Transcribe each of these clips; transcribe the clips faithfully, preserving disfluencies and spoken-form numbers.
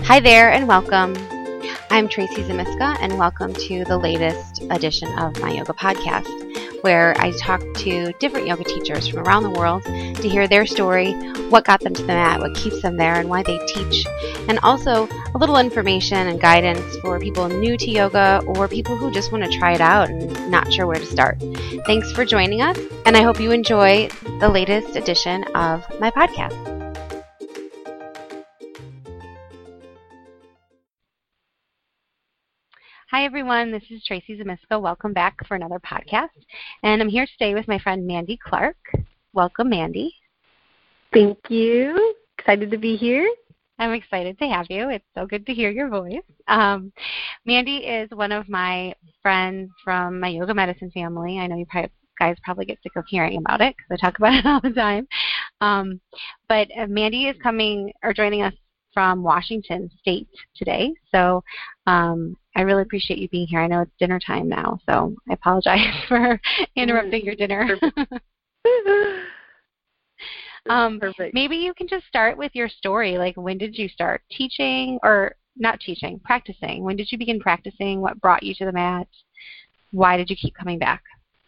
Hi there and welcome. I'm Tracy Zimiska and welcome to the latest edition of my yoga podcast, where I talk to different yoga teachers from around the world to hear their story, what got them to the mat, what keeps them there, and why they teach, and also a little information and guidance for people new to yoga or people who just want to try it out and not sure where to start. Thanks for joining us, and I hope you enjoy the latest edition of my podcast. Hi, everyone. This is Tracy Zimiska. Welcome back for another podcast. And I'm here today with my friend Mandy Clark. Welcome, Mandy. Thank you. Excited to be here. I'm excited to have you. It's so good to hear your voice. Um, Mandy is one of my friends from my yoga medicine family. I know you probably, guys probably get sick of hearing about it because I talk about it all the time. Um, but uh, Mandy is coming or joining us from Washington State today. So um, I really appreciate you being here. I know it's dinner time now, so I apologize for interrupting your dinner. um, Perfect. Maybe you can just start with your story. Like, when did you start teaching, or not teaching, practicing? When did you begin practicing? What brought you to the mat? Why did you keep coming back?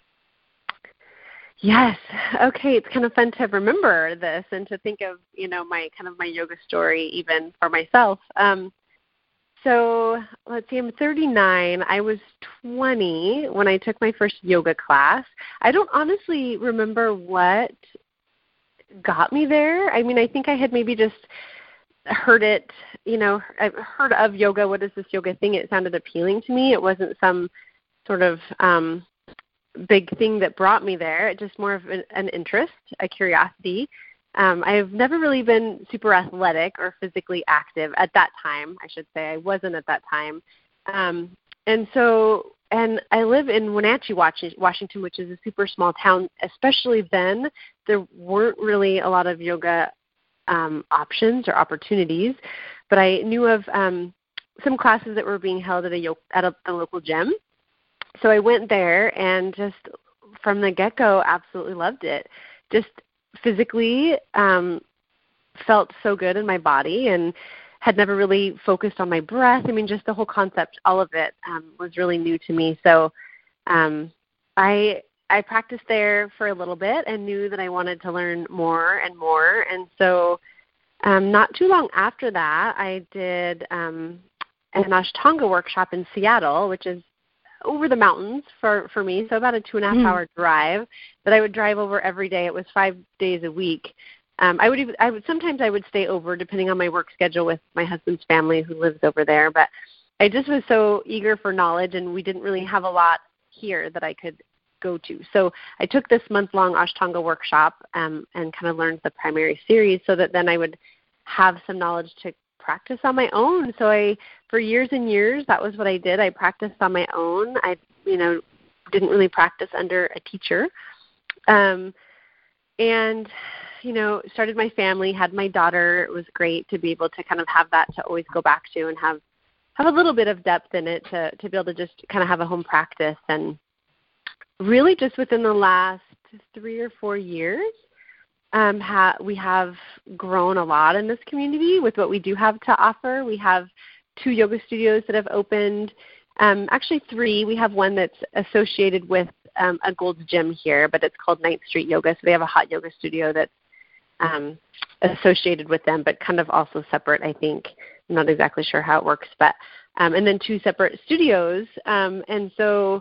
Yes. Okay. It's kind of fun to remember this and to think of, you know, my kind of my yoga story even for myself. Um, so let's see, I'm thirty-nine. I was twenty when I took my first yoga class. I don't honestly remember what got me there. I mean, I think I had maybe just heard it, you know, I've heard of yoga. What is this yoga thing? It sounded appealing to me. It wasn't some sort of um, big thing that brought me there. It just more of an, an interest, a curiosity. Um, I've never really been super athletic or physically active at that time, I should say. I wasn't at that time. Um, and so, and I live in Wenatchee, Washington, which is a super small town. Especially then, there weren't really a lot of yoga um, options or opportunities. But I knew of um, some classes that were being held at a, at a, a local gym. So I went there and just from the get-go absolutely loved it. Just physically um, felt so good in my body and had never really focused on my breath. I mean, just the whole concept, all of it um, was really new to me. So um, I I practiced there for a little bit and knew that I wanted to learn more and more. And so um, not too long after that, I did um, an Ashtanga workshop in Seattle, which is over the mountains for, for me, so about a two and a half mm. hour drive that I would drive over every day. It was five days a week. Um, I would even, I would sometimes I would stay over depending on my work schedule with my husband's family who lives over there. But I just was so eager for knowledge, and we didn't really have a lot here that I could go to. So I took this month-long Ashtanga workshop um, and kind of learned the primary series so that then I would have some knowledge to practice on my own. So I, for years and years, that was what I did. I practiced on my own. I, you know, didn't really practice under a teacher. Um, and, you know, started my family, had my daughter. It was great to be able to kind of have that to always go back to and have, have a little bit of depth in it to, to be able to just kind of have a home practice. And really just within the last three or four years, Um, ha- we have grown a lot in this community with what we do have to offer. We have two yoga studios that have opened, um, actually three. We have one that's associated with um, a Gold's Gym here, but it's called Ninth Street Yoga. So they have a hot yoga studio that's um, associated with them, but kind of also separate, I think. I'm not exactly sure how it works. but um, And then two separate studios. Um, and so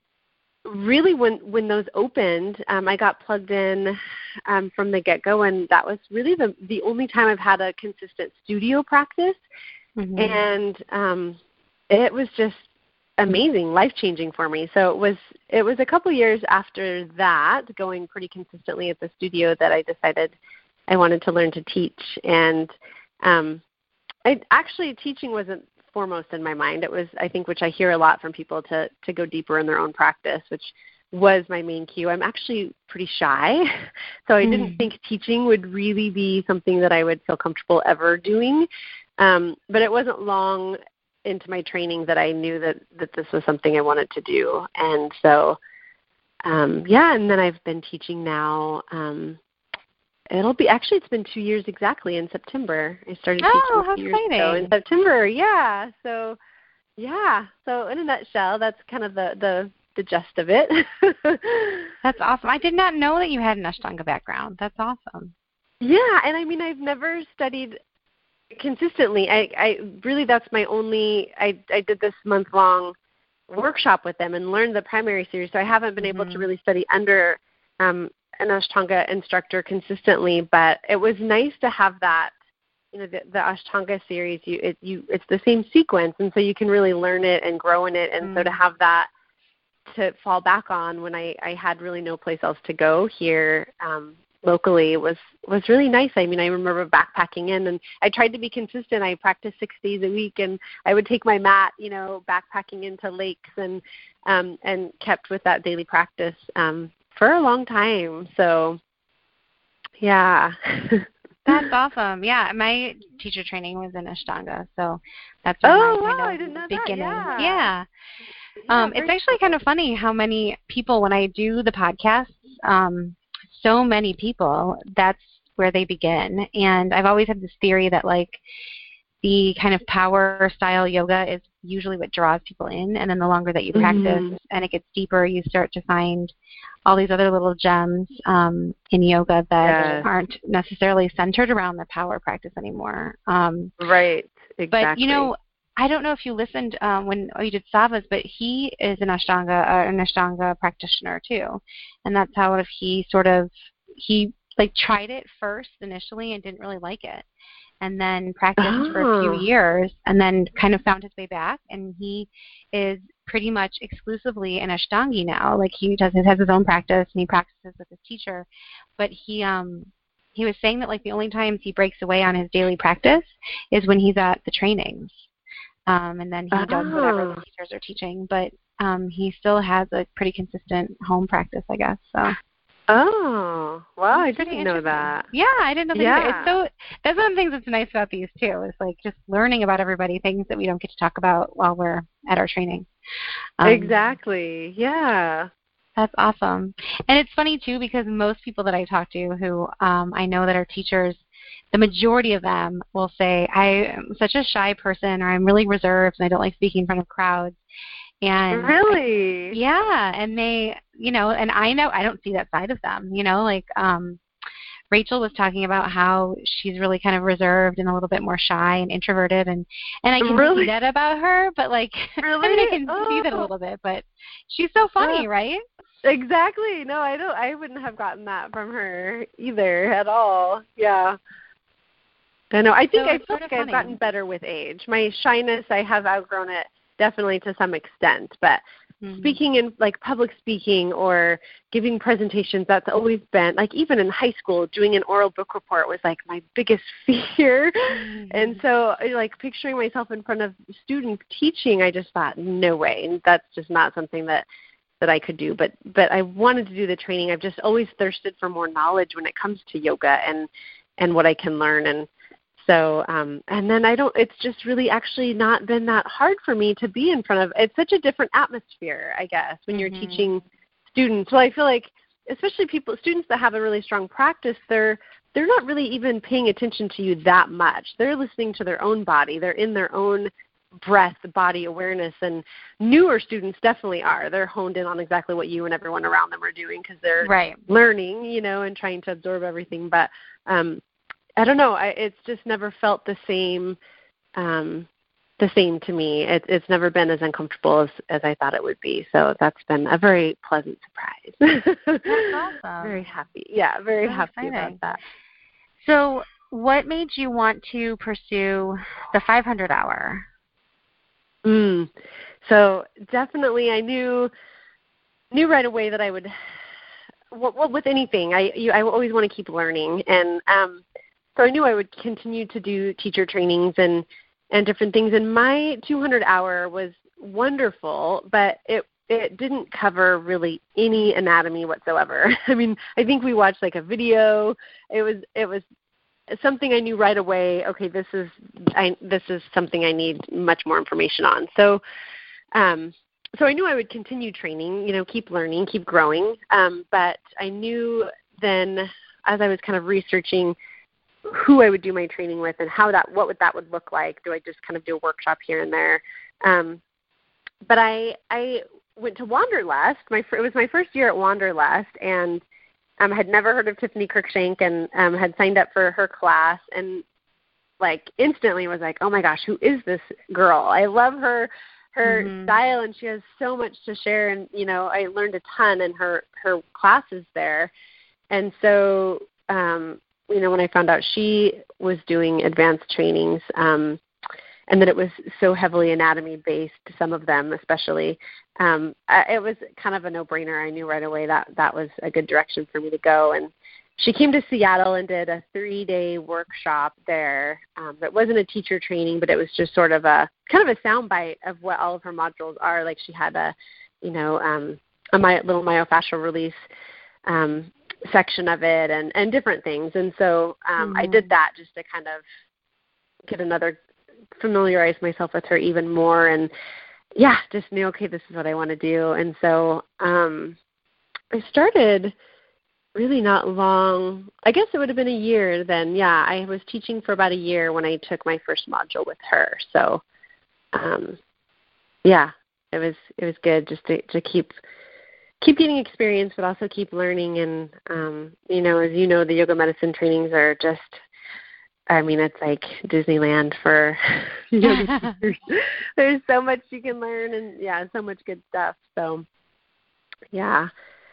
really when, when those opened, um, I got plugged in um, from the get-go, and that was really the, the only time I've had a consistent studio practice. Mm-hmm. And um, it was just amazing, life-changing for me. So it was it was a couple years after that, going pretty consistently at the studio, that I decided I wanted to learn to teach. And um, I actually teaching wasn't foremost in my mind. It was, I think, which I hear a lot from people, to, to go deeper in their own practice, which was my main cue. I'm actually pretty shy, so I mm. didn't think teaching would really be something that I would feel comfortable ever doing. Um, but it wasn't long into my training that I knew that, that this was something I wanted to do. And so, um, yeah, and then I've been teaching now um, it'll be, actually it's been two years exactly in September. I started Oh, teaching how two years ago in exciting. September. Yeah. So, yeah. So in a nutshell, that's kind of the, the, the gist of it. That's awesome. I did not know that you had an Ashtanga background. That's awesome. Yeah, and I mean, I've never studied consistently. I, I really, that's my only, I, I did this month-long workshop with them and learned the primary series, so I haven't been mm-hmm. able to really study under um, an Ashtanga instructor consistently, but it was nice to have that, you know, the, the Ashtanga series, you, it, you, it's the same sequence, and so you can really learn it and grow in it, and mm-hmm. so to have that to fall back on when I, I had really no place else to go here um, locally was, was really nice. I mean, I remember backpacking in, and I tried to be consistent. I practiced six days a week, and I would take my mat, you know, backpacking into lakes, and um, and kept with that daily practice um, for a long time. So, yeah. That's awesome. Yeah, my teacher training was in Ashtanga, so that's when oh, my, wow, I know I didn't know beginning. That, yeah. yeah. Yeah, um, it's actually kind of funny how many people, when I do the podcasts, um, so many people, that's where they begin. And I've always had this theory that, like, the kind of power style yoga is usually what draws people in, and then the longer that you practice mm-hmm. and it gets deeper, you start to find all these other little gems um, in yoga that yes. aren't necessarily centered around the power practice anymore. Um, right, exactly. But, you know, I don't know if you listened um, when you did Sava's, but he is an Ashtanga, uh, an Ashtanga practitioner too, and that's how if he sort of he like tried it first initially and didn't really like it, and then practiced oh. for a few years, and then kind of found his way back, and he is pretty much exclusively an Ashtangi now. Like he does, has his own practice, and he practices with his teacher, but he um he was saying that like the only times he breaks away on his daily practice is when he's at the trainings. Um, and then he oh. does whatever the teachers are teaching, but um, he still has a pretty consistent home practice, I guess. So. Oh, wow! I didn't know that. Yeah, I didn't know that yeah. either. It's so that's one of the things that's nice about these too. Is like just learning about everybody, things that we don't get to talk about while we're at our training. Um, exactly. Yeah. That's awesome. And it's funny too because most people that I talk to who um, I know that are teachers, the majority of them will say, I am such a shy person, or I'm really reserved and I don't like speaking in front of crowds. And really? I, yeah. And they, you know, and I know I don't see that side of them, you know, like um, Rachel was talking about how she's really kind of reserved and a little bit more shy and introverted. And, and I can really? see that about her, but like, really? I mean, I can oh. see that a little bit, but she's so funny, uh, right? Exactly. No, I don't, I wouldn't have gotten that from her either at all. Yeah. I know. I think so I feel like I've gotten better with age. My shyness, I have outgrown it definitely to some extent. But mm-hmm. speaking in like public speaking or giving presentations, that's always been like even in high school, doing an oral book report was like my biggest fear. Mm-hmm. And so like picturing myself in front of students teaching, I just thought, no way. And that's just not something that that I could do. But but I wanted to do the training. I've just always thirsted for more knowledge when it comes to yoga and and what I can learn. And So, um, and then I don't, it's just really actually not been that hard for me to be in front of, it's such a different atmosphere, I guess, when you're mm-hmm. teaching students. Well, I feel like, especially people, students that have a really strong practice, they're, they're not really even paying attention to you that much. They're listening to their own body. They're in their own breath, body awareness, and newer students definitely are. They're honed in on exactly what you and everyone around them are doing because they're right. learning, you know, and trying to absorb everything. But, um, I don't know. I, it's just never felt the same, um, the same to me. It, it's never been as uncomfortable as, as I thought it would be. So that's been a very pleasant surprise. That's awesome. Very happy. Yeah, very so happy exciting. about that. So, what made you want to pursue the five hundred hour? Mm. So definitely, I knew knew right away that I would. Well, well with anything, I you, I always want to keep learning, and um, so I knew I would continue to do teacher trainings and, and different things. And my two hundred hour was wonderful, but it it didn't cover really any anatomy whatsoever. I mean, I think we watched like a video. It was it was something I knew right away. Okay, this is I this is something I need much more information on. So, um, so I knew I would continue training. You know, keep learning, keep growing. Um, but I knew then as I was kind of researching who I would do my training with and how that, what would that would look like. Do I just kind of do a workshop here and there? Um, but I, I went to Wanderlust. My, it was my first year at Wanderlust, and um, had never heard of Tiffany Cruikshank, and um, had signed up for her class, and like instantly was like, oh my gosh, who is this girl? I love her, her mm-hmm. style, and she has so much to share. And, you know, I learned a ton in her, her classes there. And so, um, you know, when I found out she was doing advanced trainings, um, and that it was so heavily anatomy-based, some of them especially, um, I, it was kind of a no-brainer. I knew right away that that was a good direction for me to go. And she came to Seattle and did a three-day workshop there. Um, it wasn't a teacher training, but it was just sort of a kind of a soundbite of what all of her modules are. Like she had a, you know, um, a my, little myofascial release um, section of it, and, and different things. And so um, mm-hmm. I did that just to kind of get another, familiarize myself with her even more. And yeah, just knew, okay, this is what I want to do. And so um, I started really not long, I guess it would have been a year then. Yeah, I was teaching for about a year when I took my first module with her. So um, yeah, it was it was good just to, to keep keep getting experience, but also keep learning. And, um, you know, as you know, the yoga medicine trainings are just, I mean, it's like Disneyland for yoga teachers. There's so much you can learn, and, yeah, so much good stuff. So, yeah.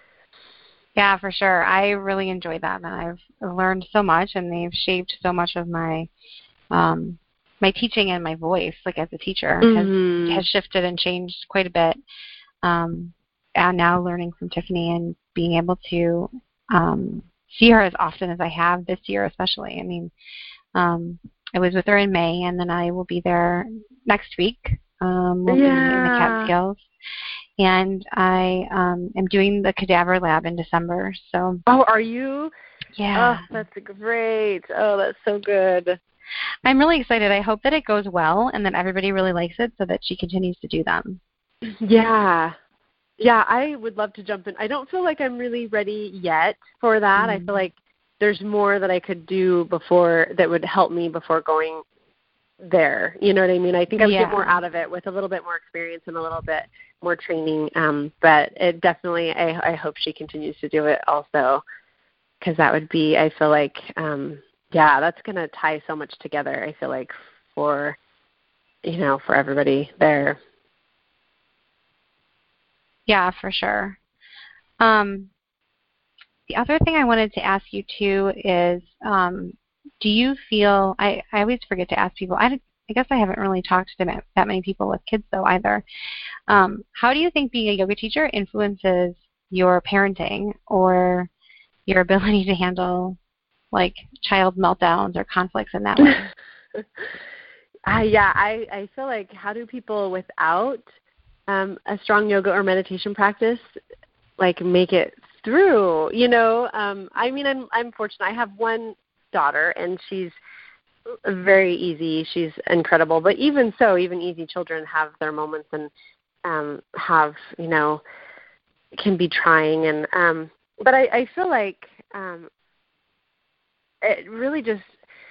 Yeah, for sure. I really enjoyed that, and I've learned so much, and they've shaped so much of my um, my teaching and my voice, like as a teacher, mm-hmm. has, has shifted and changed quite a bit. Um And now learning from Tiffany and being able to um, see her as often as I have this year especially. I mean, um, I was with her in May, and then I will be there next week. Um, we'll yeah. be in the Catskills. And I um, am doing the Cadaver Lab in December. So. Oh, are you? Yeah. Oh, that's great. Oh, that's so good. I'm really excited. I hope that it goes well and that everybody really likes it so that she continues to do them. Yeah. Yeah, I would love to jump in. I don't feel like I'm really ready yet for that. Mm-hmm. I feel like there's more that I could do before that would help me before going there. You know what I mean? I think I would yeah. get more out of it with a little bit more experience and a little bit more training. Um, but it definitely, I, I hope she continues to do it also, because that would be, I feel like, um, yeah, that's going to tie so much together, I feel like, for, you know, for everybody there. Yeah, for sure. Um, the other thing I wanted to ask you, too, is um, do you feel, I, I always forget to ask people, I, I guess I haven't really talked to that, that many people with kids, though, either. Um, how do you think being a yoga teacher influences your parenting or your ability to handle, like, child meltdowns or conflicts in that way? uh, yeah, I, I feel like how do people without um, a strong yoga or meditation practice, like, make it through, you know? Um, I mean, I'm I'm fortunate. I have one daughter, and she's very easy. She's incredible. But even so, even easy children have their moments and um, have, you know, can be trying. And um, but I, I feel like um, it really just,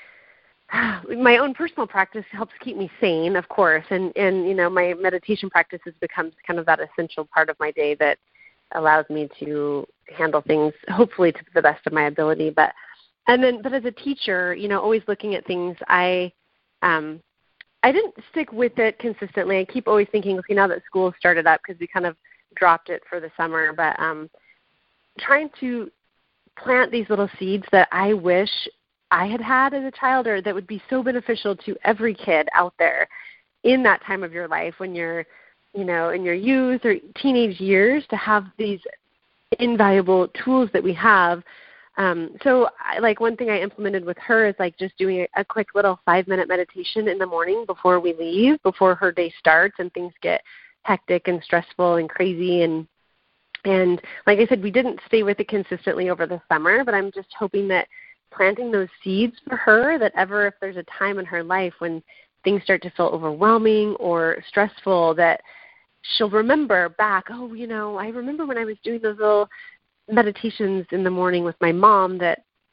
my own personal practice helps keep me sane, of course, and, and you know, my meditation practice has become kind of that essential part of my day that allows me to handle things, hopefully to the best of my ability. But and then, but as a teacher, you know, always looking at things, I um, I didn't stick with it consistently. I keep always thinking, okay, now that school started up, because we kind of dropped it for the summer, but um, trying to plant these little seeds that I wish I had had as a child, or that would be so beneficial to every kid out there in that time of your life when you're, you know, in your youth or teenage years, to have these invaluable tools that we have. Um, so I, like one thing I implemented with her is like just doing a, a quick little five minute meditation in the morning before we leave, before her day starts and things get hectic and stressful and crazy. And, and like I said, we didn't stay with it consistently over the summer, but I'm just hoping that planting those seeds for her, that ever if there's a time in her life when things start to feel overwhelming or stressful, that she'll remember back, oh, you know, I remember when I was doing those little meditations in the morning with my mom, that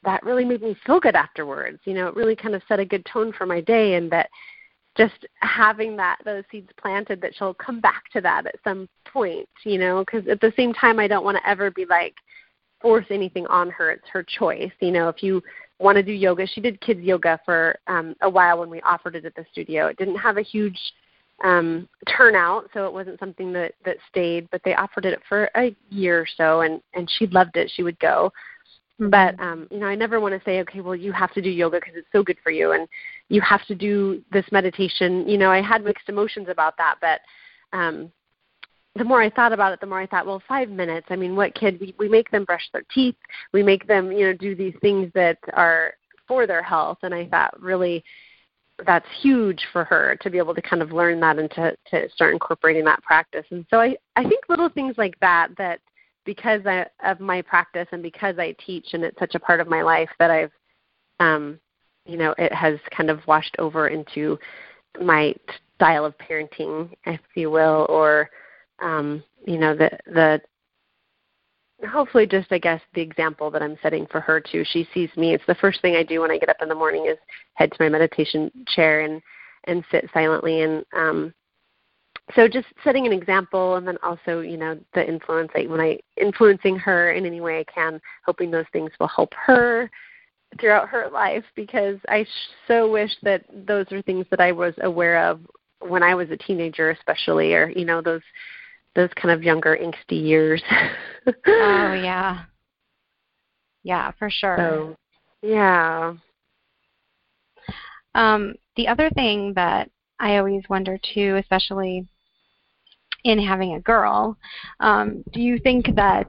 that really made me feel good afterwards. You know, it really kind of set a good tone for my day, and that just having that, those seeds planted, that she'll come back to that at some point, you know, because at the same time, I don't want to ever be like, force anything on her. It's her choice. You know, if you want to do yoga, she did kids yoga for um, a while when we offered it at the studio. It didn't have a huge um, turnout, so it wasn't something that, that stayed, but they offered it for a year or so, and, and she loved it. She would go. Mm-hmm. But, um, you know, I never want to say, okay, well, you have to do yoga because it's so good for you, and you have to do this meditation. You know, I had mixed emotions about that, but um, the more I thought about it, the more I thought, well, five minutes. I mean, what kid, we, we make them brush their teeth. We make them, you know, do these things that are for their health. And I thought really that's huge for her to be able to kind of learn that and to, to start incorporating that practice. And so I, I think little things like that, that because I, of my practice and because I teach and it's such a part of my life, that I've, um, you know, it has kind of washed over into my style of parenting, if you will, or Um, you know, the, the, hopefully just, I guess, the example that I'm setting for her too. She sees me. It's the first thing I do when I get up in the morning is head to my meditation chair and, and sit silently. And, um, so just setting an example, and then also, you know, the influence, like when I, influencing her in any way I can, hoping those things will help her throughout her life, because I so wish that those are things that I was aware of when I was a teenager, especially, or, you know, those, those kind of younger angsty years. Oh, yeah. Yeah, for sure. So, yeah. Um, the other thing that I always wonder, too, especially in having a girl, um, do you think that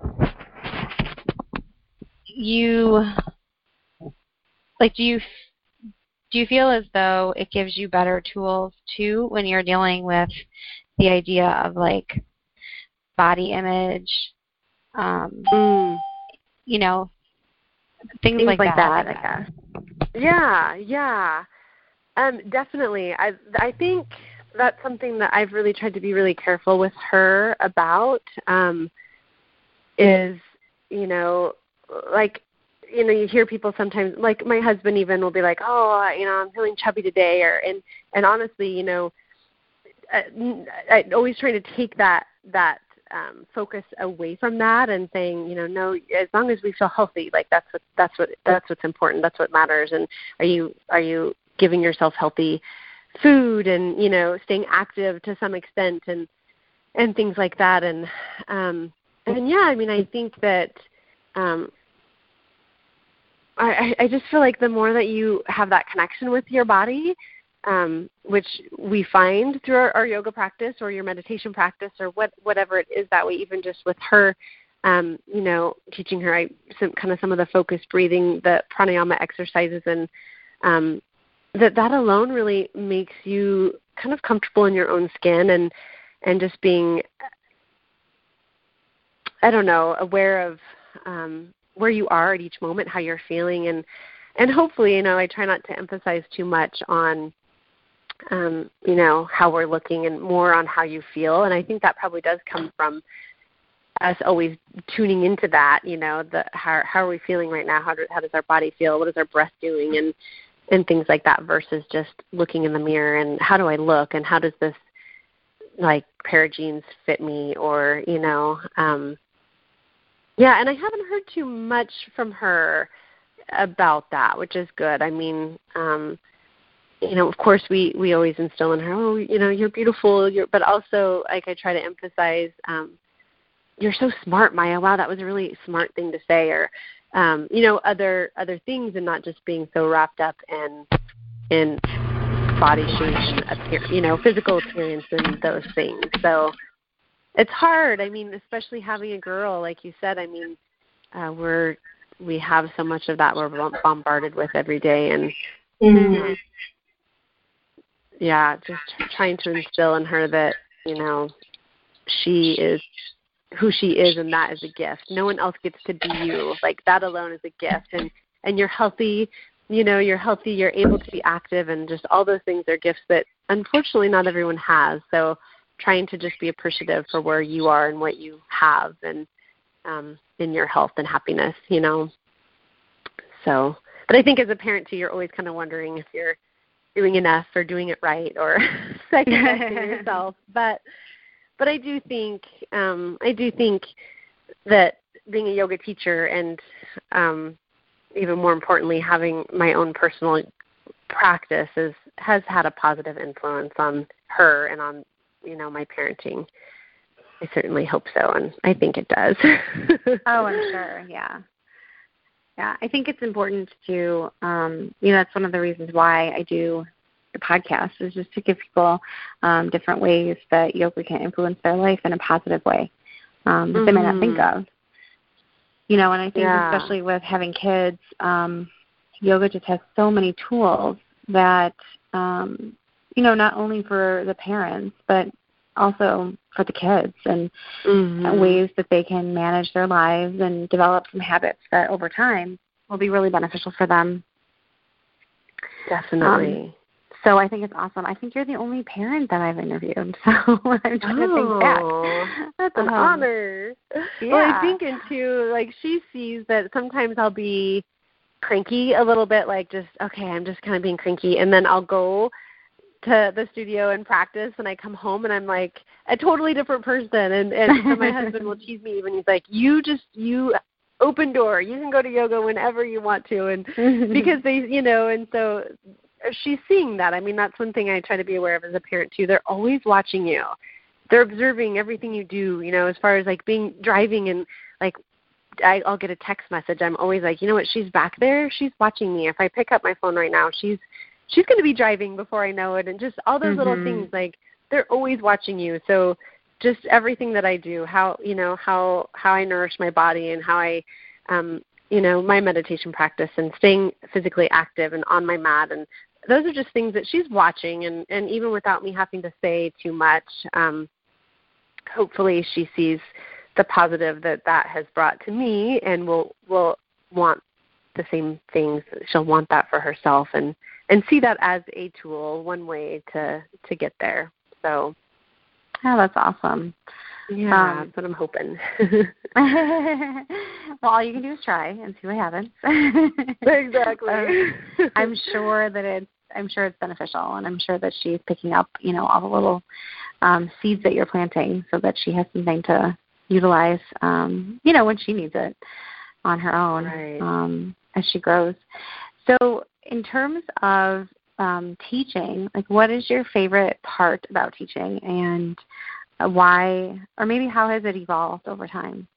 you, like, do you, do you feel as though it gives you better tools, too, when you're dealing with the idea of, like, body image, um, mm. you know, things, things like, like that. that I guess. Yeah, yeah, um, definitely. I I think that's something that I've really tried to be really careful with her about. Um, is you know, like, you know, you hear people sometimes, like my husband even will be like, oh, you know, I'm feeling chubby today, or and and honestly, you know, I, I always trying to take that that. Um, focus away from that and saying, you know, no, as long as we feel healthy, like that's what that's what that's what's important. That's what matters. And are you are you giving yourself healthy food and, you know, staying active to some extent and and things like that. And um, and yeah, I mean, I think that um, I I just feel like the more that you have that connection with your body, Um, which we find through our, our yoga practice or your meditation practice or what, whatever it is that way, even just with her, um, you know, teaching her I, some kind of some of the focused breathing, the pranayama exercises, and um, that that alone really makes you kind of comfortable in your own skin and, and just being, I don't know, aware of um, where you are at each moment, how you're feeling. And, and hopefully, you know, I try not to emphasize too much on, Um, you know, how we're looking and more on how you feel. And I think that probably does come from us always tuning into that, you know, the how, how are we feeling right now? How, do, how does our body feel? What is our breath doing? And, and things like that versus just looking in the mirror and how do I look? And how does this, like, pair of jeans fit me? Or, you know, um, yeah, and I haven't heard too much from her about that, which is good. I mean, um, you know, of course, we, we always instill in her, oh, you know, you're beautiful, you're, but also, like, I try to emphasize, um, you're so smart, Maya. Wow, that was a really smart thing to say, or, um, you know, other other things, and not just being so wrapped up in in body shape and appear, you know, physical appearance and those things. So it's hard. I mean, especially having a girl, like you said. I mean, uh, we're we have so much of that we're bombarded with every day, and. Mm-hmm. Yeah, just trying to instill in her that, you know, she is who she is, and that is a gift. No one else gets to be you. Like, that alone is a gift. And, and you're healthy, you know, you're healthy, you're able to be active, and just all those things are gifts that unfortunately not everyone has. So trying to just be appreciative for where you are and what you have, and um, in your health and happiness, you know. So, but I think as a parent too, you're always kind of wondering if you're doing enough or doing it right or second guessing yourself. But but I do think um, I do think that being a yoga teacher and um, even more importantly, having my own personal practice is, has had a positive influence on her and on, you know, my parenting. I certainly hope so, and I think it does. Oh, I'm sure, yeah. Yeah, I think it's important to, um, you know, that's one of the reasons why I do the podcast, is just to give people um, different ways that yoga can influence their life in a positive way um, that mm-hmm. they might not think of. You know, and I think yeah. especially with having kids, um, yoga just has so many tools that, um, you know, not only for the parents, but also for the kids, and mm-hmm. ways that they can manage their lives and develop some habits that over time will be really beneficial for them. Definitely. Um, so I think it's awesome. I think you're the only parent that I've interviewed, so I'm trying oh, to think back. That's an um, honor. Yeah. Well, I think, and too, like, she sees that sometimes I'll be cranky a little bit, like just, okay, I'm just kind of being cranky, and then I'll go to the studio and practice, and I come home and I'm like a totally different person, and, and so my husband will tease me even. He's like, you just, you open door, you can go to yoga whenever you want to, and because they, you know, and so she's seeing that. I mean, that's one thing I try to be aware of as a parent too. They're always watching you. They're observing everything you do, you know, as far as like being driving and like I, I'll get a text message. I'm always like, you know what, she's back there. She's watching me. If I pick up my phone right now, she's she's going to be driving before I know it. And just all those mm-hmm. little things, like they're always watching you. So just everything that I do, how, you know, how, how I nourish my body and how I, um, you know, my meditation practice and staying physically active and on my mat. And those are just things that she's watching. And, and even without me having to say too much, um, hopefully she sees the positive that that has brought to me, and will will want the same things. She'll want that for herself, and, and see that as a tool, one way to, to get there. So, oh, that's awesome. Yeah, um, that's what I'm hoping. Well, all you can do is try and see what happens. Exactly. um, I'm sure that it's I'm sure it's beneficial, and I'm sure that she's picking up, you know, all the little um, seeds that you're planting, so that she has something to utilize, um, you know, when she needs it on her own, right. um, as she grows. So in terms of um, teaching, like, what is your favorite part about teaching, and uh, why, or maybe how has it evolved over time?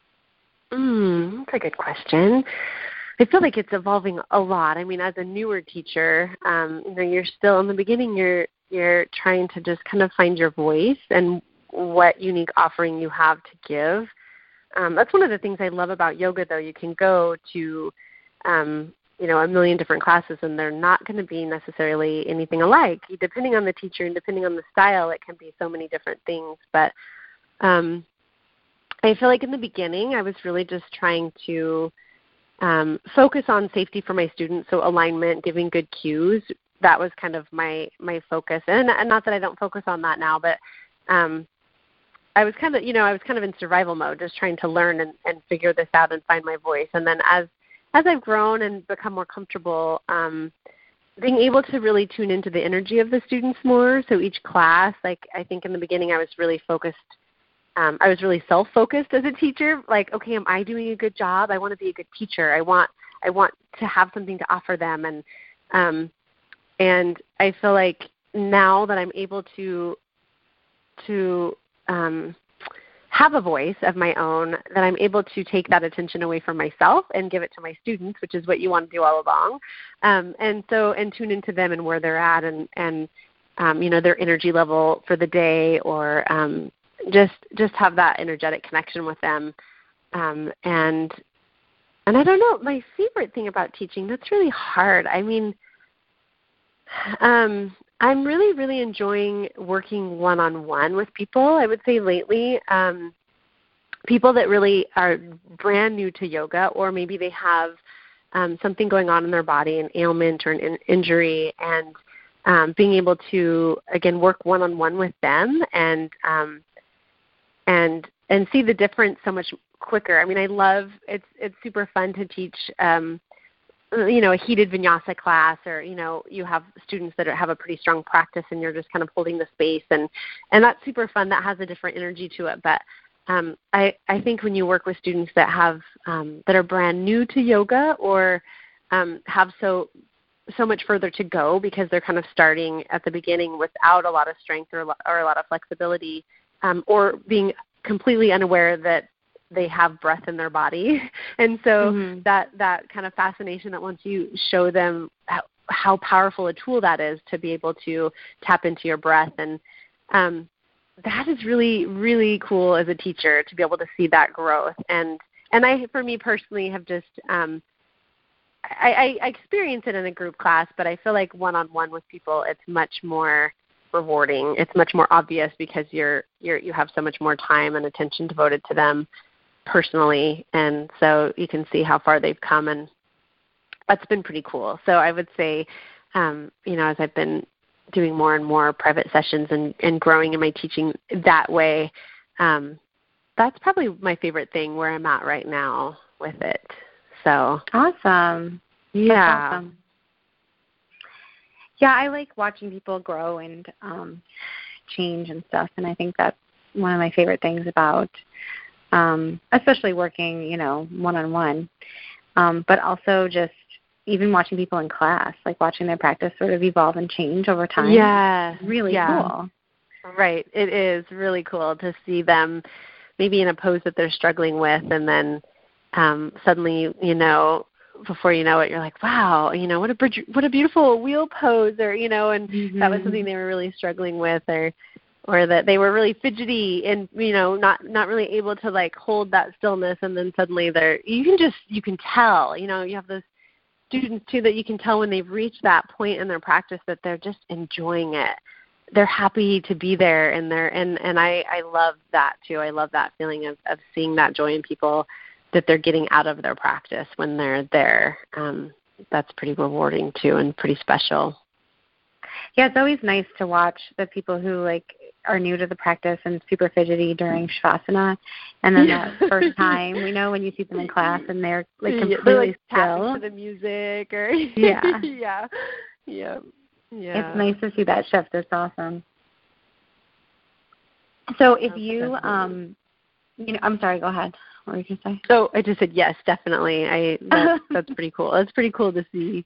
Mm, that's a good question. I feel like it's evolving a lot. I mean, as a newer teacher, um, you know, you're still in the beginning, you're you're trying to just kind of find your voice and what unique offering you have to give. Um, that's one of the things I love about yoga, though. You can go to, um, you know, a million different classes, and they're not going to be necessarily anything alike. Depending on the teacher and depending on the style, it can be so many different things. But um, I feel like in the beginning, I was really just trying to um, focus on safety for my students, so alignment, giving good cues. That was kind of my, my focus. And, and not that I don't focus on that now, but um, I was kind of, you know, I was kind of in survival mode, just trying to learn and, and figure this out and find my voice. And then as as I've grown and become more comfortable, um, being able to really tune into the energy of the students more. So each class, like I think in the beginning I was really focused, um, I was really self-focused as a teacher. Like, okay, am I doing a good job? I want to be a good teacher. I want I want to have something to offer them. And um, and I feel like now that I'm able to to um, have a voice of my own, that I'm able to take that attention away from myself and give it to my students, which is what you want to do all along. Um, and so, and tune into them and where they're at, and, and um, you know, their energy level for the day, or um, just just have that energetic connection with them. Um, and and I don't know, my favorite thing about teaching, that's really hard. I mean, um, I'm really, really enjoying working one-on-one with people. I would say lately, um, people that really are brand new to yoga, or maybe they have um, something going on in their body, an ailment or an in- injury, and um, being able to, again, work one-on-one with them and um, and and see the difference so much quicker. I mean, I love, it's it's super fun to teach um, you know, a heated vinyasa class, or, you know, you have students that have a pretty strong practice and you're just kind of holding the space, and, and that's super fun. That has a different energy to it. But um, I, I think when you work with students that have, um, that are brand new to yoga, or um, have so, so much further to go because they're kind of starting at the beginning without a lot of strength or, or a lot of flexibility, um, or being completely unaware that they have breath in their body. And so mm-hmm. that, that kind of fascination that once you show them how, how powerful a tool that is to be able to tap into your breath. And um, that is really, really cool as a teacher to be able to see that growth. And, and I, for me personally, have just, um, I, I experience it in a group class, but I feel like one-on-one with people, it's much more rewarding. It's much more obvious because you're, you're, you have so much more time and attention devoted to them personally, and so you can see how far they've come, and that's been pretty cool. So I would say, um, you know, as I've been doing more and more private sessions and, and growing in my teaching that way, um, that's probably my favorite thing where I'm at right now with it. So awesome. Yeah. That's awesome. Yeah, I like watching people grow and um, change and stuff, and I think that's one of my favorite things about Um, especially working, you know, one-on-one, um, but also just even watching people in class, like watching their practice sort of evolve and change over time. Yeah. Really yeah. cool. Right. It is really cool to see them maybe in a pose that they're struggling with, and then um, suddenly, you know, before you know it, you're like, wow, you know, what a what a beautiful wheel pose, or, you know, and mm-hmm. that was something they were really struggling with, or or that they were really fidgety and, you know, not, not really able to, like, hold that stillness, and then suddenly they're, you can just, you can tell, you know, you have those students, too, that you can tell when they've reached that point in their practice that they're just enjoying it. They're happy to be there, and they're, and, and I, I love that, too. I love that feeling of, of seeing that joy in people that they're getting out of their practice when they're there. Um, that's pretty rewarding, too, and pretty special. Yeah, it's always nice to watch the people who, like, are new to the practice and super fidgety during Shavasana, and then yeah. that first time, we know when you see them in class and they're like completely yeah, they're, like, still. tapping to the music, or yeah, yeah, yeah, yeah. It's nice to see that shift. It's awesome. So if you, um, you know, I'm sorry. Go ahead. What were you gonna say? So I just said yes, definitely. I that's, that's pretty cool. That's pretty cool to see.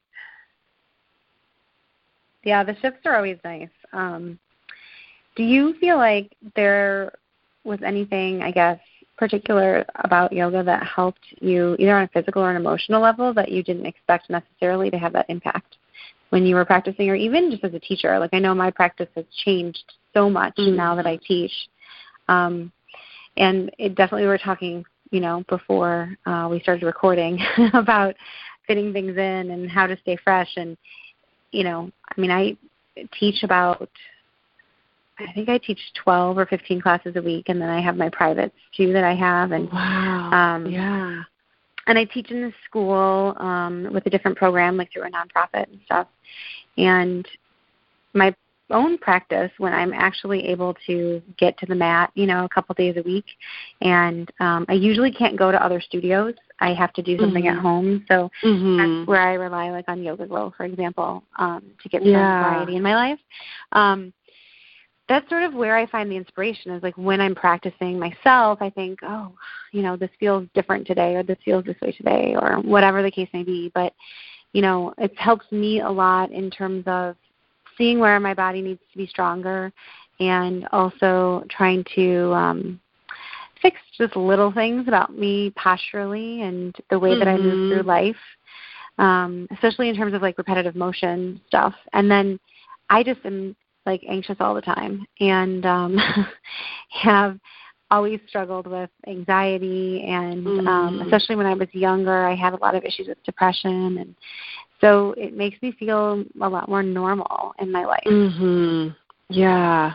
Yeah, the shifts are always nice. Um, do you feel like there was anything, I guess, particular about yoga that helped you either on a physical or an emotional level that you didn't expect necessarily to have that impact when you were practicing, or even just as a teacher? Like, I know my practice has changed so much mm-hmm. now that I teach. Um, and it definitely, we were talking, you know, before uh, we started recording about fitting things in and how to stay fresh. And, you know, I mean, I teach about, I think I teach twelve or fifteen classes a week, and then I have my privates too that I have. And wow, um, yeah. And I teach in the school um, with a different program, like through a nonprofit and stuff. And my own practice, when I'm actually able to get to the mat, you know, a couple days a week, and um, I usually can't go to other studios. I have to do something mm-hmm. at home, so mm-hmm. that's where I rely, like on Yoga Glow, for example, um, to get some yeah. variety in my life. Um, that's sort of where I find the inspiration, is like when I'm practicing myself, I think, oh, you know, this feels different today, or this feels this way today, or whatever the case may be. But, you know, it helps me a lot in terms of seeing where my body needs to be stronger, and also trying to um, fix just little things about me posturally and the way mm-hmm. that I move through life, um, especially in terms of like repetitive motion stuff. And then I just am like anxious all the time, and um, have always struggled with anxiety, and mm. um, especially when I was younger, I had a lot of issues with depression, and so it makes me feel a lot more normal in my life. Mm-hmm. Yeah,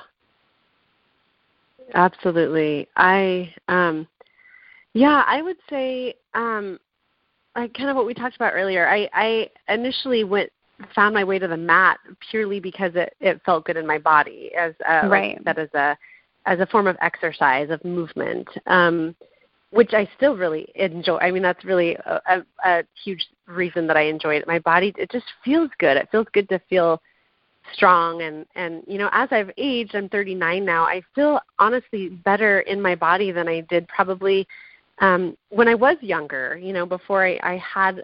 absolutely. I, um, yeah, I would say, um, like kind of what we talked about earlier. I, I initially went. found my way to the mat purely because it, it felt good in my body, as a, right. like that as a as a form of exercise, of movement. Um, which I still really enjoy. I mean, that's really a, a, a huge reason that I enjoy it. My body, it just feels good. It feels good to feel strong. And, and, you know, as I've aged, I'm thirty-nine now, I feel honestly better in my body than I did probably um, when I was younger, you know, before I, I had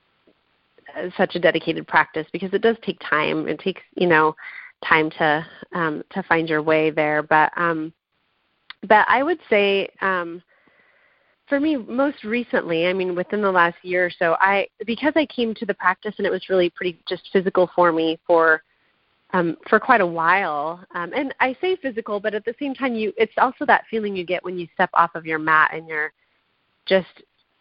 such a dedicated practice, because it does take time. It takes, you know, time to, um, to find your way there. But, um, but I would say, um, for me, most recently, I mean, within the last year or so, I because I came to the practice and it was really pretty just physical for me for um, for quite a while. Um, and I say physical, but at the same time, you it's also that feeling you get when you step off of your mat and you're just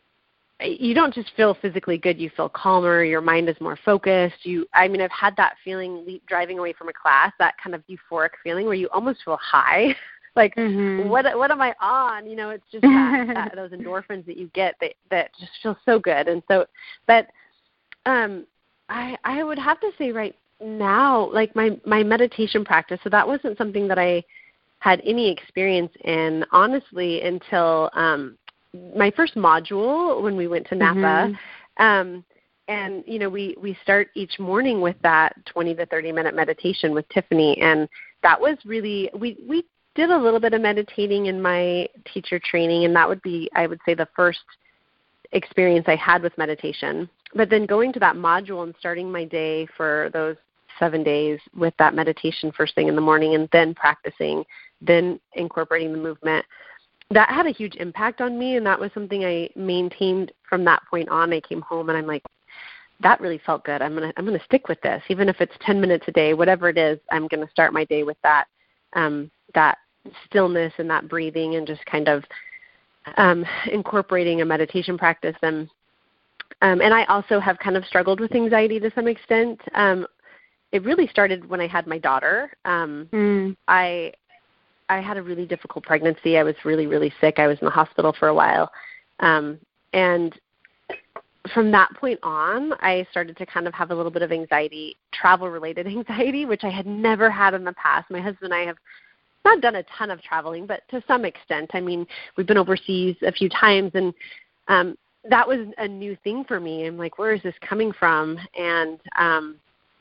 you don't just feel physically good. You feel calmer. Your mind is more focused. You, I mean, I've had that feeling driving away from a class, that kind of euphoric feeling where you almost feel high. Like, mm-hmm. what what am I on? You know, it's just that, that, those endorphins that you get that, that just feel so good. And so, but um, I I would have to say right now, like my, my meditation practice, so that wasn't something that I had any experience in, honestly, until um, my first module when we went to Napa. Mm-hmm. Um, and, you know, we, we start each morning with that twenty to thirty minute meditation with Tiffany. And that was really, we, we did a little bit of meditating in my teacher training, and that would be, I would say, the first experience I had with meditation. But then going to that module and starting my day for those seven days with that meditation first thing in the morning, and then practicing, then incorporating the movement, that had a huge impact on me, and that was something I maintained from that point on. I came home and I'm like, that really felt good. I'm gonna I'm gonna stick with this, even if it's ten minutes a day, whatever it is. I'm gonna start my day with that um, that stillness and that breathing, and just kind of um, incorporating a meditation practice. And um, and I also have kind of struggled with anxiety to some extent. Um, it really started when I had my daughter. Um, mm. I I had a really difficult pregnancy. I was really, really sick. I was in the hospital for a while. Um, and from that point on, I started to kind of have a little bit of anxiety, travel-related anxiety, which I had never had in the past. My husband and I have not done a ton of traveling, but to some extent. I mean, we've been overseas a few times, and um, that was a new thing for me. I'm like, where is this coming from? And um,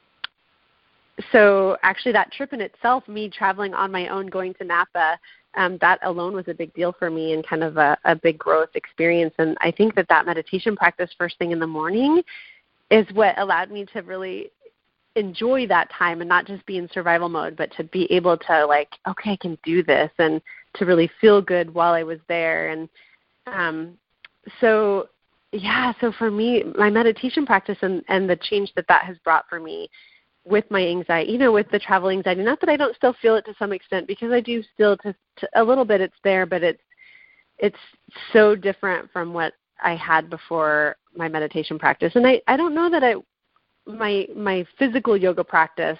so actually that trip in itself, me traveling on my own, going to Napa, um, that alone was a big deal for me, and kind of a, a big growth experience. And I think that that meditation practice first thing in the morning is what allowed me to really enjoy that time and not just be in survival mode, but to be able to, like, okay, I can do this, and to really feel good while I was there. And um, so, yeah, so for me, my meditation practice and, and the change that that has brought for me with my anxiety, you know, with the travel anxiety, not that I don't still feel it to some extent, because I do still, to, to a little bit it's there, but it's, it's so different from what I had before my meditation practice. And I, I don't know that I, my my physical yoga practice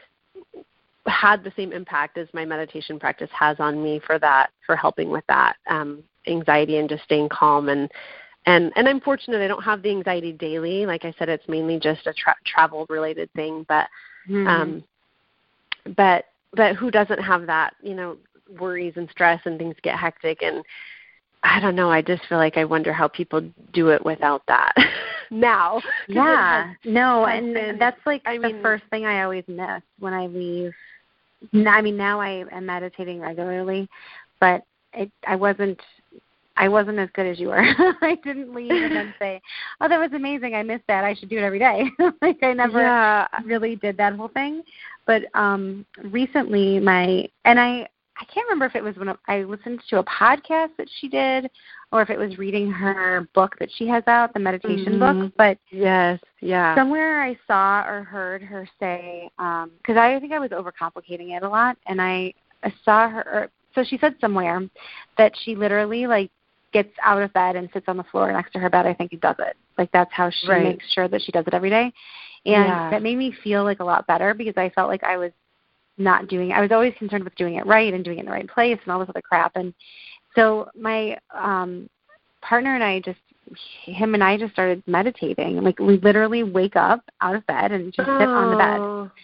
had the same impact as my meditation practice has on me for that, for helping with that um, anxiety and just staying calm. And, and, and I'm fortunate I don't have the anxiety daily. Like I said, it's mainly just a tra- travel-related thing. But, mm-hmm. um, but but who doesn't have that, you know, worries and stress, and things get hectic. And I don't know, I just feel like I wonder how people do it without that now. Yeah, no, and been, that's like I the mean, first thing I always miss when I leave. I mean, now I am meditating regularly, but it, I wasn't I wasn't as good as you were. I didn't leave and then say, oh, that was amazing, I missed that, I should do it every day. Like I never yeah. really did that whole thing. But um, recently my, and I, I can't remember if it was when I listened to a podcast that she did, or if it was reading her book that she has out, the meditation mm-hmm. book. But yes, yeah. somewhere I saw or heard her say, because um, I think I was overcomplicating it a lot, and I, I saw her, or, so she said somewhere that she literally like gets out of bed and sits on the floor next to her bed, I think, and does it. Like that's how she right. makes sure that she does it every day. And yeah. that made me feel like a lot better, because I felt like I was not doing, I was always concerned with doing it right and doing it in the right place and all this other crap. And so my um, partner and I just, him and I just started meditating. Like we literally wake up out of bed and just oh. sit on the bed.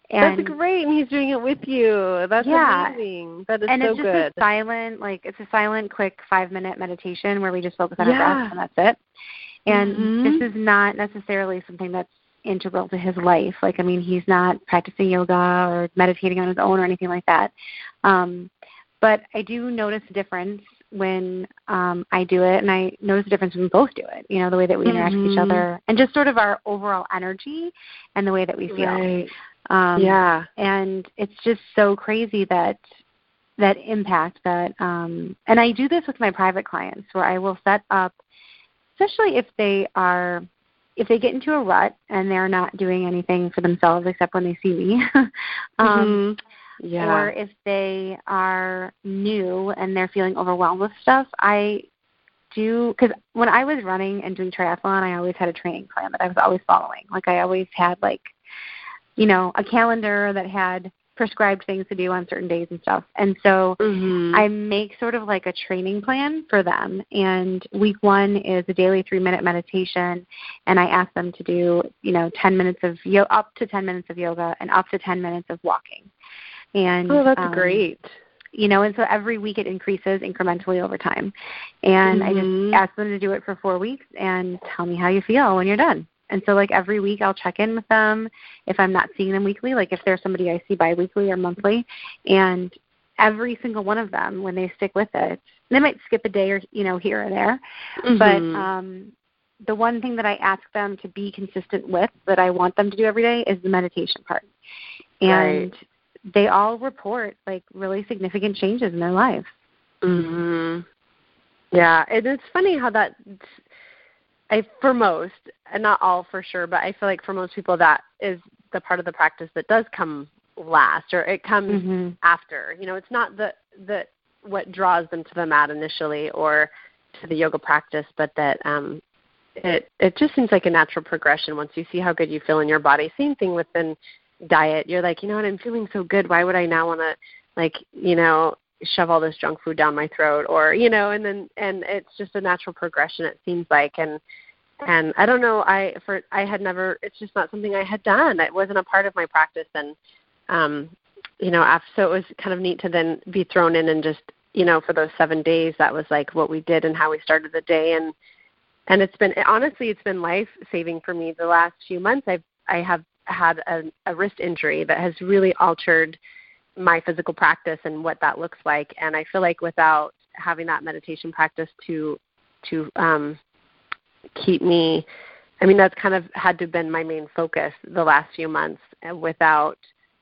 And, that's great, and he's doing it with you. That's yeah. amazing. That is and so it's just good. a silent, like it's a silent, quick five-minute meditation where we just focus on yeah. our breath, and that's it. And mm-hmm. this is not necessarily something that's integral to his life. Like, I mean, he's not practicing yoga or meditating on his own or anything like that. Um, but I do notice a difference when um, I do it, and I notice a difference when we both do it, you know, the way that we interact mm-hmm. with each other, and just sort of our overall energy and the way that we feel. Right. Um, yeah. And it's just so crazy that that impact that, um, and I do this with my private clients where I will set up, especially if they are, if they get into a rut and they're not doing anything for themselves except when they see me, um, mm-hmm. Yeah. or if they are new and they're feeling overwhelmed with stuff, I do, because when I was running and doing triathlon, I always had a training plan that I was always following. Like I always had like, you know, a calendar that had prescribed things to do on certain days and stuff. And so mm-hmm. I make sort of like a training plan for them. And week one is a daily three-minute meditation, and I ask them to do, you know, ten minutes of yo- up to ten minutes of yoga and up to ten minutes of walking. And oh, that's um, great. You know, and so every week it increases incrementally over time. And mm-hmm. I just ask them to do it for four weeks and tell me how you feel when you're done. And so, like, every week I'll check in with them if I'm not seeing them weekly, like if there's somebody I see biweekly or monthly. And every single one of them, when they stick with it, they might skip a day or, you know, here or there. Mm-hmm. But um, the one thing that I ask them to be consistent with that I want them to do every day is the meditation part. And right. they all report, like, really significant changes in their lives. Mm-hmm. Yeah, and it's funny how that – I, for most, and not all for sure, but I feel like for most people that is the part of the practice that does come last, or it comes mm-hmm. after. You know, it's not the, the what draws them to the mat initially or to the yoga practice, but that um, it it just seems like a natural progression once you see how good you feel in your body. Same thing within diet. You're like, you know what, I'm feeling so good. Why would I now want to, like, you know, shove all this junk food down my throat, or, you know, and then, and it's just a natural progression, it seems like. And, and I don't know, I, for, I had never, it's just not something I had done. It wasn't a part of my practice. And, um, you know, after, so it was kind of neat to then be thrown in and just, you know, for those seven days, that was like what we did and how we started the day. And, and it's been, honestly, it's been life saving for me the last few months. I've, I have had a, a wrist injury that has really altered my physical practice and what that looks like. And I feel like without having that meditation practice to, to, um, keep me, I mean, that's kind of had to have been my main focus the last few months, and without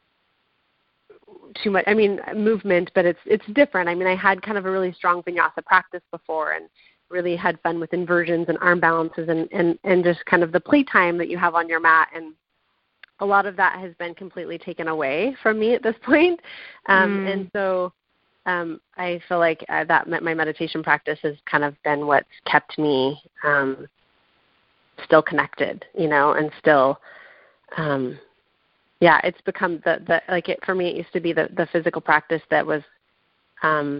too much, I mean, movement, but it's, it's different. I mean, I had kind of a really strong vinyasa practice before and really had fun with inversions and arm balances and, and, and just kind of the playtime that you have on your mat. And a lot of that has been completely taken away from me at this point. Um, mm. And so um, I feel like uh, that my meditation practice has kind of been what's kept me um, still connected, you know, and still, um, yeah, it's become the, the like it, for me, it used to be the, the physical practice that was um,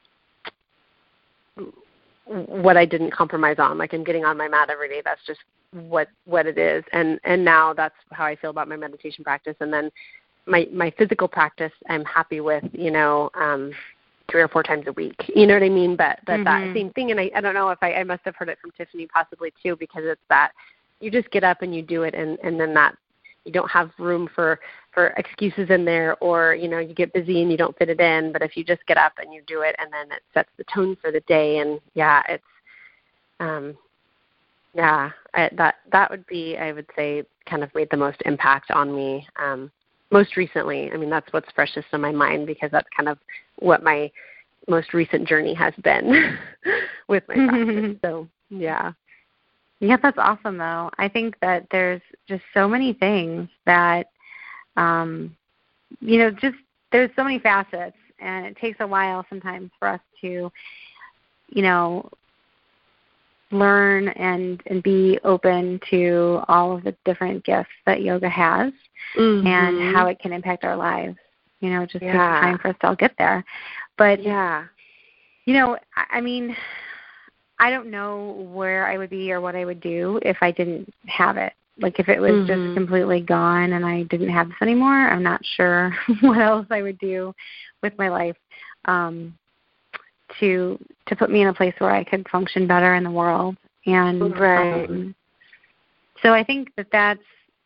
what I didn't compromise on. Like, I'm getting on my mat every day. That's just what what it is. And and now that's how I feel about my meditation practice. And then my my physical practice, I'm happy with, you know, um, three or four times a week. You know what I mean? But but mm-hmm. that same thing. And I, I don't know if I, I must have heard it from Tiffany possibly too, because it's that you just get up and you do it, and, and then that you don't have room for, for excuses in there, or, you know, you get busy and you don't fit it in. But if you just get up and you do it, and then it sets the tone for the day. And yeah, it's, um, yeah, I, that, that would be, I would say, kind of made the most impact on me, um, most recently. I mean, that's what's freshest in my mind, because that's kind of what my most recent journey has been with my practice. So, yeah. Yeah, that's awesome, though. I think that there's just so many things that, um, you know, just there's so many facets, and it takes a while sometimes for us to, you know, learn and, and be open to all of the different gifts that yoga has mm-hmm. and how it can impact our lives. You know, it just yeah. takes time for us to all get there. But, yeah, you know, I mean, I don't know where I would be or what I would do if I didn't have it. Like if it was mm-hmm. just completely gone and I didn't have this anymore, I'm not sure what else I would do with my life um, to to put me in a place where I could function better in the world. And right. um, so I think that that's,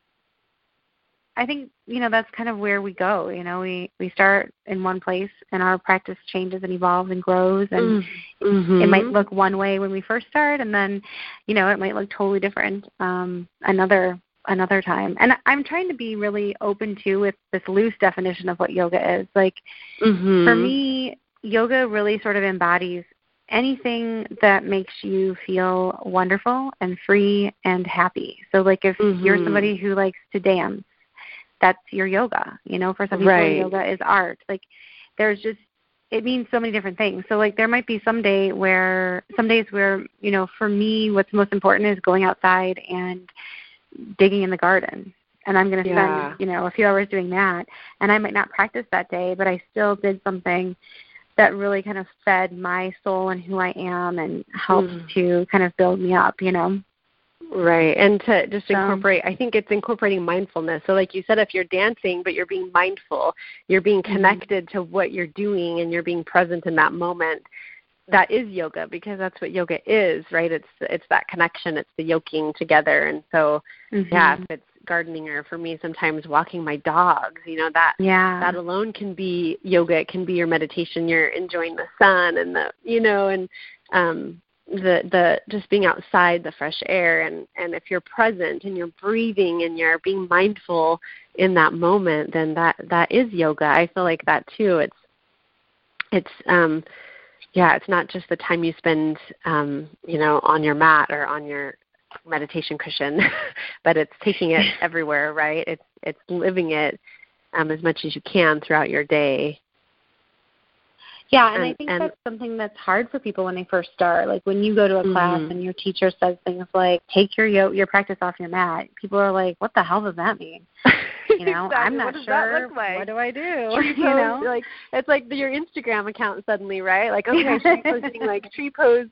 I think, you know, that's kind of where we go. You know, we, we start in one place and our practice changes and evolves and grows. And mm-hmm. it might look one way when we first start, and then, you know, it might look totally different um, another another time. And I'm trying to be really open to with this loose definition of what yoga is. Like, mm-hmm. for me, yoga really sort of embodies anything that makes you feel wonderful and free and happy. So, like, if mm-hmm. you're somebody who likes to dance, that's your yoga. You know, for some people, right. yoga is art. Like, there's just, it means so many different things. So, like, there might be some day where, some days where, you know, for me, what's most important is going outside and digging in the garden. And I'm going to yeah. spend, you know, a few hours doing that. And I might not practice that day, but I still did something that really kind of fed my soul and who I am and helped mm. to kind of build me up, you know. Right, and to just incorporate, I think it's incorporating mindfulness. So like you said, if you're dancing but you're being mindful, you're being connected mm-hmm. to what you're doing and you're being present in that moment, that is yoga, because that's what yoga is, right? It's it's that connection, it's the yoking together. And so, mm-hmm. yeah, if it's gardening, or for me sometimes walking my dogs, you know, that yeah. that alone can be yoga. It can be your meditation. You're enjoying the sun and the, you know, and um the the just being outside, the fresh air, and and if you're present and you're breathing and you're being mindful in that moment, then that that is yoga. I feel like that too. It's it's um yeah, it's not just the time you spend um you know on your mat or on your meditation cushion, but it's taking it everywhere, right? It's it's living it um as much as you can throughout your day. Yeah, and, and I think and, that's something that's hard for people when they first start. Like when you go to a mm-hmm. class and your teacher says things like, take your yo- your practice off your mat, people are like, what the hell does that mean? You know, exactly. I'm not what does sure. That look like? What do I do? Tree you know? pose, like, it's like your Instagram account suddenly, right? Like, okay, I should be posting like tree pose.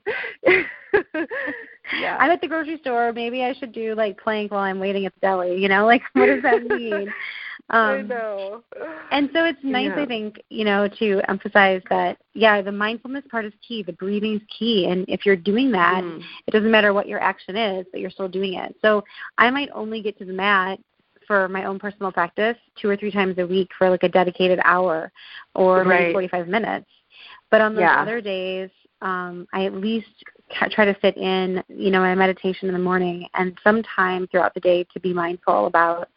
yeah. I'm at the grocery store. Maybe I should do like plank while I'm waiting at the deli. You know, like what does that mean? Um, I know. And so it's nice, yeah. I think, you know, to emphasize that, yeah, the mindfulness part is key. The breathing is key. And if you're doing that, mm. it doesn't matter what your action is, but you're still doing it. So I might only get to the mat for my own personal practice two or three times a week for like a dedicated hour or right. maybe forty-five minutes. But on those yeah. other days, um, I at least try to fit in, you know, my meditation in the morning and sometime throughout the day to be mindful about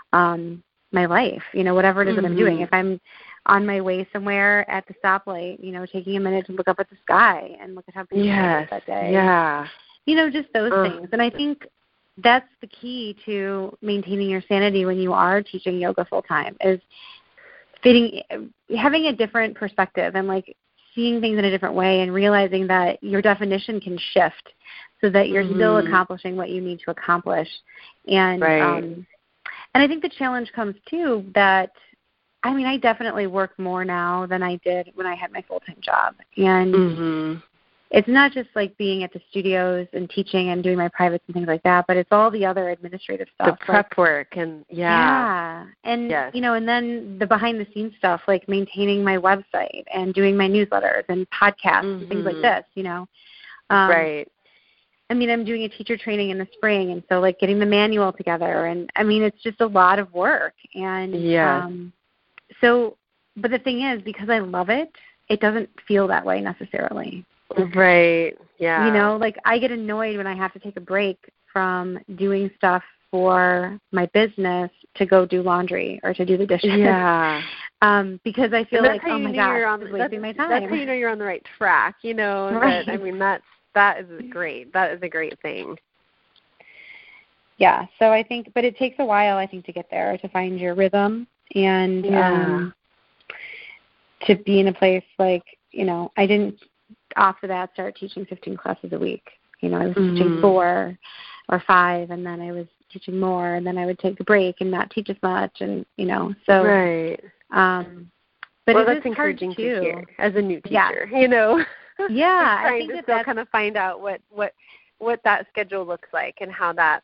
um my life, you know, whatever it is mm-hmm. that I'm doing. If I'm on my way somewhere at the stoplight, you know, taking a minute to look up at the sky and look at how beautiful yes. it is that day. Yeah. You know, just those uh. things. And I think that's the key to maintaining your sanity when you are teaching yoga full time, is fitting, having a different perspective and like seeing things in a different way and realizing that your definition can shift so that you're mm-hmm. still accomplishing what you need to accomplish. And, right. um, And I think the challenge comes, too, that, I mean, I definitely work more now than I did when I had my full-time job. And mm-hmm. it's not just, like, being at the studios and teaching and doing my privates and things like that, but it's all the other administrative stuff. The prep like, work and, yeah. Yeah. And, yes. you know, and then the behind-the-scenes stuff, like maintaining my website and doing my newsletters and podcasts mm-hmm. and things like this, you know. Um, right. I mean, I'm doing a teacher training in the spring, and so, like, getting the manual together. And, I mean, it's just a lot of work. And yeah. um, so, but the thing is, because I love it, it doesn't feel that way necessarily. Right, yeah. You know, like, I get annoyed when I have to take a break from doing stuff for my business to go do laundry or to do the dishes. Yeah. um, because I feel like, oh, my gosh, I'm wasting my time. That's how you know you're on the right track, you know. Right. That, I mean, that's, That is great. That is a great thing. Yeah. So I think, but it takes a while, I think, to get there, to find your rhythm and yeah. um, to be in a place like, you know, I didn't off the bat start teaching fifteen classes a week. You know, I was mm-hmm. teaching four or five, and then I was teaching more, and then I would take a break and not teach as much, and you know, so right. Um, but well, it that's is encouraging too. to hear as a new teacher. Yeah. You know. Yeah, trying I think to that still that's kind of find out what, what what that schedule looks like and how that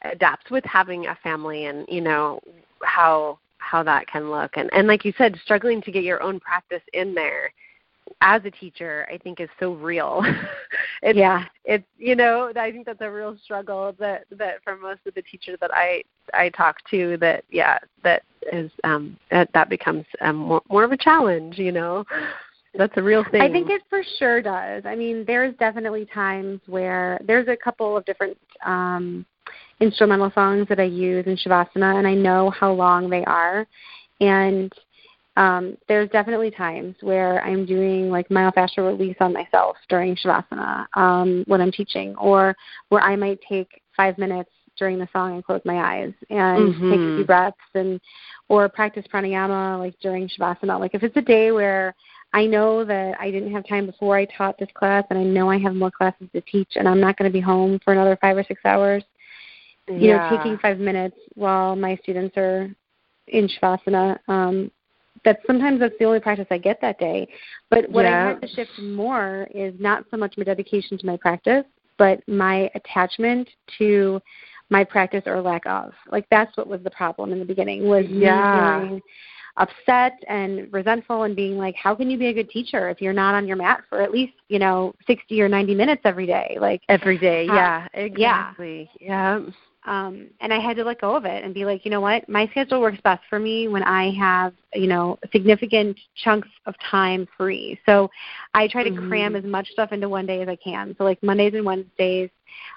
adapts with having a family and, you know, how how that can look. And, and like you said, struggling to get your own practice in there as a teacher, I think is so real. it's, yeah. It's, you know, I think that's a real struggle that, that for most of the teachers that I, I talk to that, yeah, that is, um, that, that becomes um, more, more of a challenge, you know. That's a real thing. I think it for sure does. I mean, there's definitely times where there's a couple of different um, instrumental songs that I use in Shavasana, and I know how long they are. And um, there's definitely times where I'm doing like myofascial release on myself during Shavasana um, when I'm teaching, or where I might take five minutes during the song and close my eyes and mm-hmm. take a few breaths, and or practice pranayama like during Shavasana. Like if it's a day where I know that I didn't have time before I taught this class, and I know I have more classes to teach, and I'm not going to be home for another five or six hours. Yeah. You know, taking five minutes while my students are in Shavasana, um, that's sometimes that's the only practice I get that day. But what yeah. I had to shift more is not so much my dedication to my practice, but my attachment to my practice or lack of. Like that's what was the problem in the beginning, was yeah. me feeling upset and resentful and being like, how can you be a good teacher if you're not on your mat for at least, you know, sixty or ninety minutes every day? Like every day. how, yeah, exactly. Yeah. yeah. Um, and I had to let go of it and be like, you know what, my schedule works best for me when I have, you know, significant chunks of time free. So I try to mm-hmm. cram as much stuff into one day as I can. So like Mondays and Wednesdays,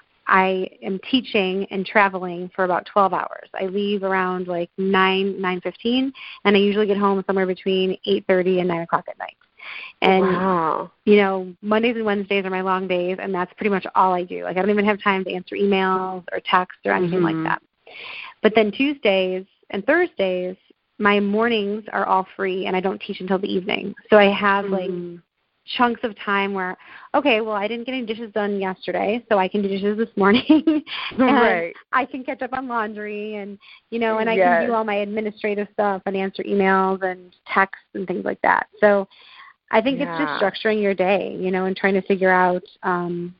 I am teaching and traveling for about twelve hours. I leave around like nine, nine fifteen, and I usually get home somewhere between eight thirty and nine o'clock at night. And, wow. you know, Mondays and Wednesdays are my long days, and that's pretty much all I do. Like I don't even have time to answer emails or text or anything mm-hmm. like that. But then Tuesdays and Thursdays, my mornings are all free, and I don't teach until the evening. So I have mm-hmm. like chunks of time where, okay, well, I didn't get any dishes done yesterday, so I can do dishes this morning. and right. I can catch up on laundry, and, you know, and I yes. can do all my administrative stuff and answer emails and texts and things like that. So I think yeah. it's just structuring your day, you know, and trying to figure out. Um,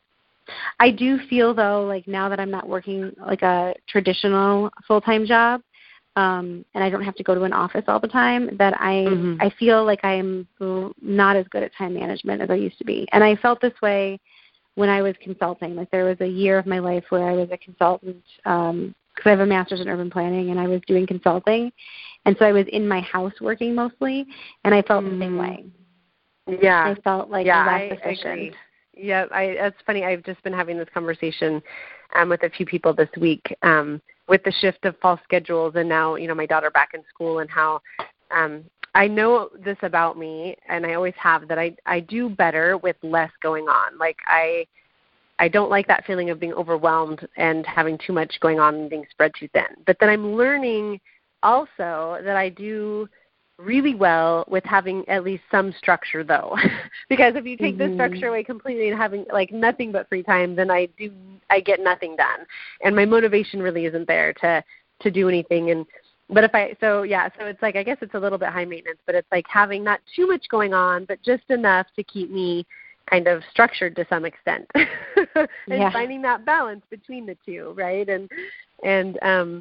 I do feel, though, like now that I'm not working like a traditional full-time job, Um, and I don't have to go to an office all the time, that I mm-hmm. I feel like I'm not as good at time management as I used to be. And I felt this way when I was consulting. Like there was a year of my life where I was a consultant um, because I have a master's in urban planning, and I was doing consulting. And so I was in my house working mostly, and I felt mm-hmm. the same way. Yeah. I felt like yeah, less I efficient. Agree. Yeah, I, that's funny. I've just been having this conversation um, with a few people this week um, with the shift of fall schedules, and now, you know, my daughter back in school, and how um, I know this about me, and I always have, that I, I do better with less going on. Like I I don't like that feeling of being overwhelmed and having too much going on and being spread too thin. But then I'm learning also that I do really well with having at least some structure, though, because if you take mm-hmm. the structure away completely and having like nothing but free time, then I do I get nothing done, and my motivation really isn't there to to do anything. And but if I so yeah, so it's like I guess it's a little bit high maintenance, but it's like having not too much going on, but just enough to keep me kind of structured to some extent, and yeah. finding that balance between the two, right? And and um.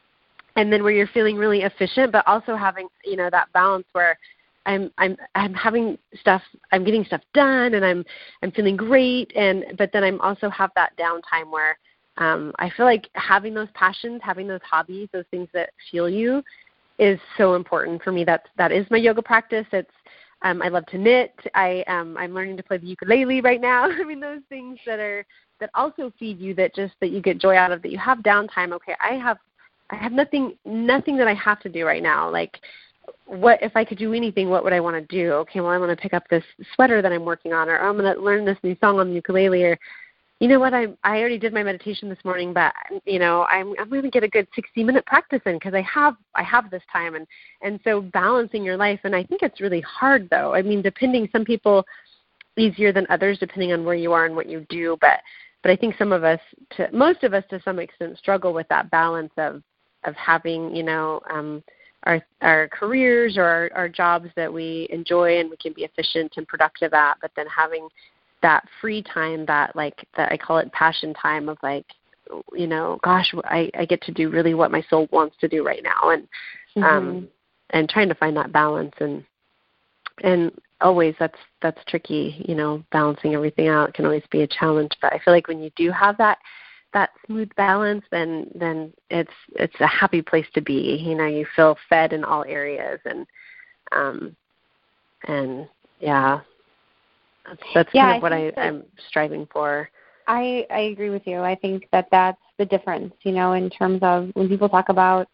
And then where you're feeling really efficient, but also having, you know, that balance where I'm I'm I'm having stuff, I'm getting stuff done, and I'm I'm feeling great, and but then I'm also have that downtime where um, I feel like having those passions, having those hobbies, those things that fuel you, is so important for me. That's that is my yoga practice. It's um, I love to knit. I um, I'm learning to play the ukulele right now. I mean, those things that are that also feed you, that just that you get joy out of, that you have downtime. Okay, I have. I have nothing nothing that I have to do right now. Like, what if I could do anything, what would I want to do? Okay, well, I'm going to pick up this sweater that I'm working on, or I'm going to learn this new song on the ukulele, or, you know what, I I already did my meditation this morning, but, you know, I'm I'm going to get a good sixty-minute practice in because I have I have this time. And, and so balancing your life, and I think it's really hard, though. I mean, depending, some people easier than others, depending on where you are and what you do, but but I think some of us, to, most of us to some extent, struggle with that balance of, of having, you know, um, our our careers or our, our jobs that we enjoy and we can be efficient and productive at, but then having that free time, that like that I call it passion time, of like you know, gosh, I, I get to do really what my soul wants to do right now, and mm-hmm. um, and trying to find that balance, and and always that's that's tricky, you know, balancing everything out can always be a challenge. But I feel like when you do have that that smooth balance, then then it's it's a happy place to be. You know, you feel fed in all areas, and um, and yeah, that's, that's yeah, kind of I what I, I'm striving for. I, I agree with you. I think that that's the difference, you know, in terms of when people talk about,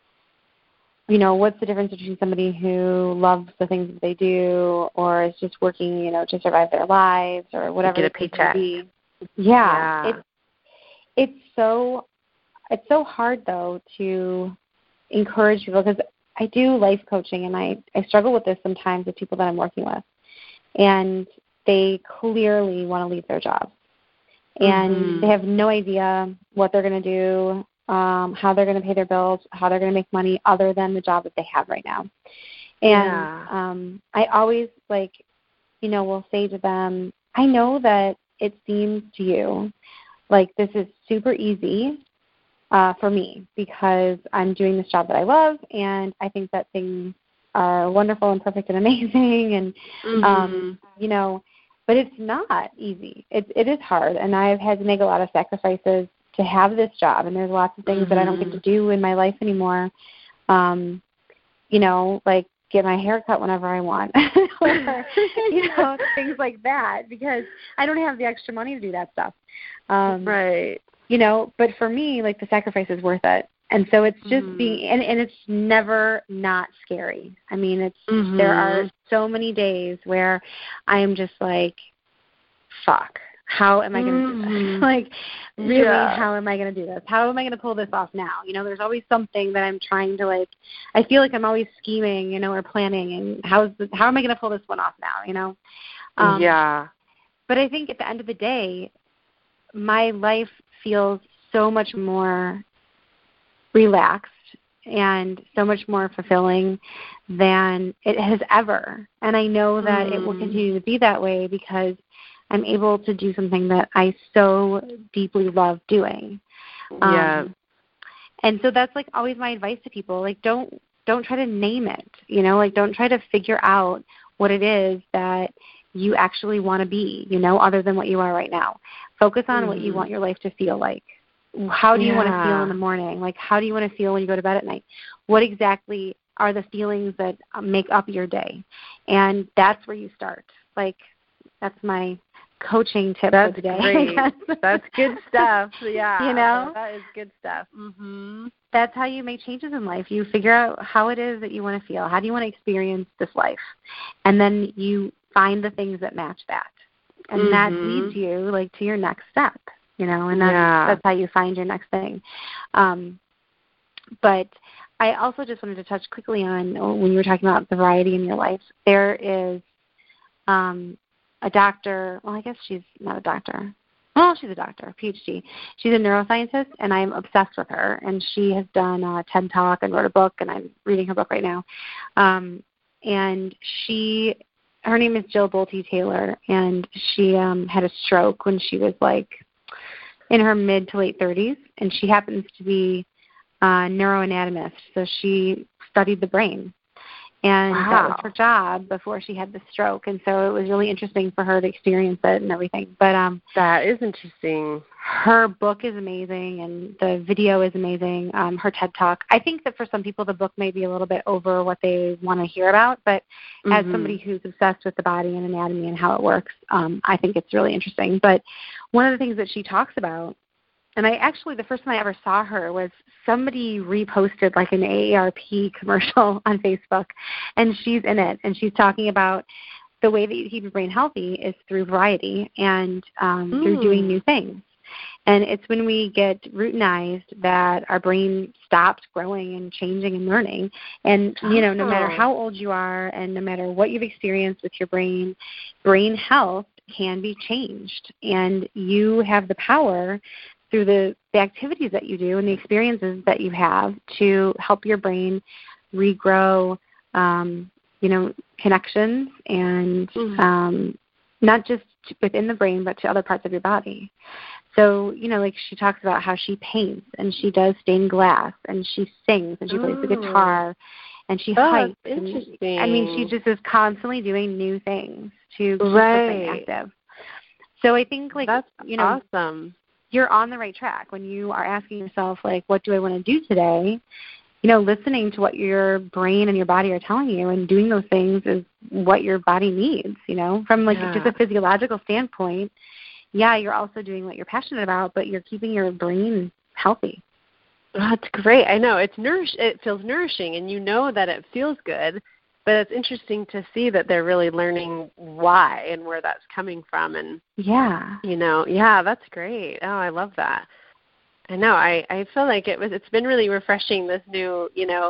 you know, what's the difference between somebody who loves the things that they do or is just working, you know, to survive their lives or whatever. Get a paycheck. Yeah, yeah. It's, it's so, it's so hard, though, to encourage people, because I do life coaching, and I, I struggle with this sometimes with people that I'm working with. And they clearly want to leave their jobs. And mm-hmm. they have no idea what they're going to do, um, how they're going to pay their bills, how they're going to make money other than the job that they have right now. And yeah. um, I always, like, you know, will say to them, I know that it seems to you like this is super easy uh, for me because I'm doing this job that I love, and I think that things are wonderful and perfect and amazing, and, mm-hmm. um, you know, but it's not easy. It, it is hard, and I've had to make a lot of sacrifices to have this job, and there's lots of things mm-hmm. that I don't get to do in my life anymore, um, you know, like get my hair cut whenever I want, or, you know, things like that, because I don't have the extra money to do that stuff. Um, right. You know, but for me, like, the sacrifice is worth it. And so it's just mm-hmm. being, and, and it's never not scary. I mean, it's, mm-hmm. there are so many days where I am just like, fuck, how am I going to mm-hmm. do this? Like, really, yeah. how am I going to do this? How am I going to pull this off now? You know, there's always something that I'm trying to, like, I feel like I'm always scheming, you know, or planning, and how's this, how am I going to pull this one off now, you know? Um, yeah. But I think at the end of the day, my life feels so much more relaxed and so much more fulfilling than it has ever. And I know that mm. it will continue to be that way because I'm able to do something that I so deeply love doing. Yeah. Um, and so that's, like, always my advice to people. Like, don't don't try to name it, you know, like, don't try to figure out what it is that you actually want to be, you know, other than what you are right now. Focus on mm. what you want your life to feel like. How do you yeah. want to feel in the morning? Like, how do you want to feel when you go to bed at night? What exactly are the feelings that make up your day? And that's where you start. Like, that's my coaching tip that's for today. Great. That's good stuff. Yeah. You know? That is good stuff. Mm-hmm. That's how you make changes in life. You figure out how it is that you want to feel. How do you want to experience this life? And then you find the things that match that. And mm-hmm. that leads you, like, to your next step. You know, and that's, yeah. that's how you find your next thing. Um, but I also just wanted to touch quickly on when you were talking about the variety in your life. There is um, a doctor. Well, I guess she's not a doctor. Well, she's a doctor, P H D. She's a neuroscientist, and I'm obsessed with her. And she has done a TED Talk and wrote a book, and I'm reading her book right now. Um, and she, her name is Jill Bolte Taylor, and she um, had a stroke when she was like in her mid to late thirties, and she happens to be a neuroanatomist, so she studied the brain. And wow. that was her job before she had the stroke, and so it was really interesting for her to experience it and everything. But um, that is interesting. Her book is amazing, and the video is amazing, um, her TED Talk. I think that for some people the book may be a little bit over what they want to hear about, but mm-hmm. as somebody who's obsessed with the body and anatomy and how it works, um, I think it's really interesting. But one of the things that she talks about, and I actually, the first time I ever saw her was somebody reposted like an A A R P commercial on Facebook, and she's in it, and she's talking about the way that you keep your brain healthy is through variety and um, mm. through doing new things. And it's when we get routinized that our brain stops growing and changing and learning. And, you know, no matter how old you are and no matter what you've experienced with your brain, brain health can be changed. And you have the power through the, the activities that you do and the experiences that you have to help your brain regrow, um, you know, connections and mm-hmm. um, not just within the brain but to other parts of your body. So, you know, like she talks about how she paints and she does stained glass and she sings and she oh. plays the guitar and she oh, hikes. Interesting. And, I mean, she just is constantly doing new things to keep right. herself active. So I think, like, that's you know, awesome. You're on the right track when you are asking yourself, like, what do I want to do today? You know, listening to what your brain and your body are telling you and doing those things is what your body needs, you know, from, like, yeah. just a physiological standpoint. Yeah, you're also doing what you're passionate about, but you're keeping your brain healthy. That's great. I know. It's nourish. It feels nourishing, and you know that it feels good, but it's interesting to see that they're really learning why and where that's coming from. And, yeah, you know, yeah, that's great. Oh, I love that. I know. I, I feel like it was, it's been really refreshing, this new, you know,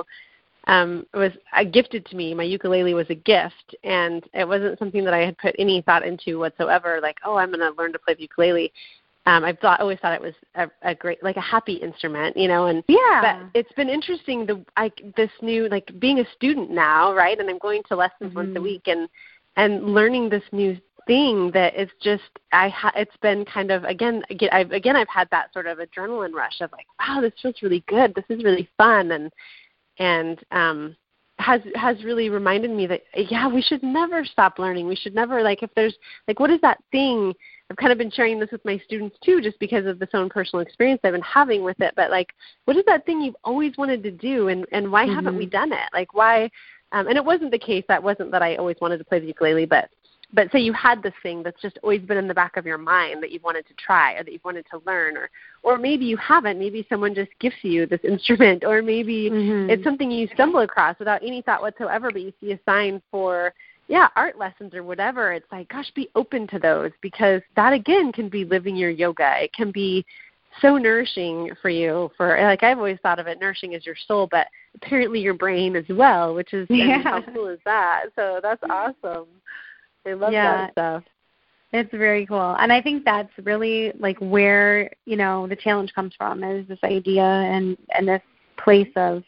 um, it was uh, gifted to me. My ukulele was a gift, and it wasn't something that I had put any thought into whatsoever, like, oh, I'm going to learn to play the ukulele. Um, I've thought, always thought it was a, a great, like a happy instrument, you know, and yeah. but it's been interesting, the I, this new, like being a student now, right, and I'm going to lessons mm-hmm. once a week and, and learning this new thing that it's just, I ha- it's been kind of, again, I've, again, I've had that sort of adrenaline rush of like, wow, this feels really good. This is really fun. And, and, um, has, has really reminded me that, yeah, we should never stop learning. We should never, like, if there's, like, what is that thing? I've kind of been sharing this with my students too, just because of this own personal experience I've been having with it. But like, what is that thing you've always wanted to do, and, and why mm-hmm. haven't we done it? Like, why? Um, and it wasn't the case. That wasn't that I always wanted to play the ukulele, but but say you had this thing that's just always been in the back of your mind that you've wanted to try or that you've wanted to learn, or or maybe you haven't. Maybe someone just gifts you this instrument, or maybe mm-hmm. it's something you stumble across without any thought whatsoever, but you see a sign for, yeah, art lessons or whatever. It's like, gosh, be open to those, because that, again, can be living your yoga. It can be so nourishing for you. For, like, I've always thought of it, nourishing as your soul, but apparently your brain as well, which is, yeah. I mean, how cool is that? So that's awesome. I love yeah. that stuff. It's very cool. And I think that's really, like, where, you know, the challenge comes from, is this idea and, and this place of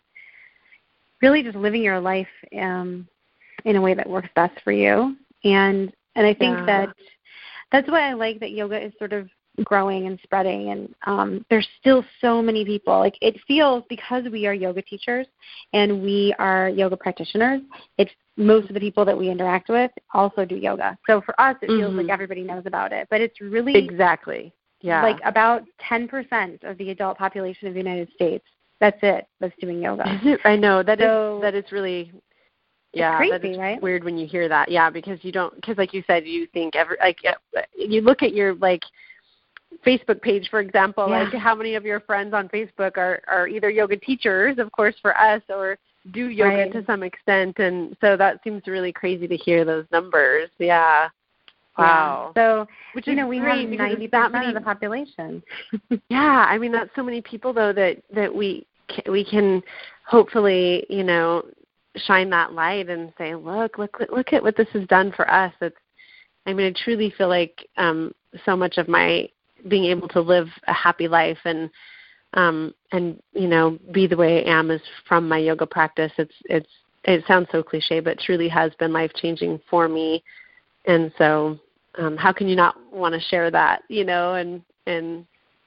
really just living your life um, in a way that works best for you. And and I think yeah. that that's why I like that yoga is sort of growing and spreading. And um, there's still so many people. Like, it feels, because we are yoga teachers and we are yoga practitioners, it's most of the people that we interact with also do yoga. So for us, it feels mm-hmm. like everybody knows about it. But it's really exactly yeah like about ten percent of the adult population of the United States. That's it. That's doing yoga. I know that so, is that is really. Yeah, crazy, that is right? weird when you hear that. Yeah, because you don't, because like you said, you think every, like, you look at your, like, Facebook page, for example, yeah. like how many of your friends on Facebook are, are either yoga teachers, of course, for us, or do yoga right. to some extent. And so that seems really crazy to hear those numbers. Yeah. Wow. Yeah. So, which you is know, we great, have ninety percent of the population. Yeah. I mean, that's so many people, though, that, that we, we can hopefully, you know, shine that light and say, look, look, look at what this has done for us. It's, I mean, I truly feel like um, so much of my being able to live a happy life and, um, and, you know, be the way I am is from my yoga practice. It's, it's, it sounds so cliche, but truly has been life-changing for me. And so um, how can you not want to share that, you know, and, and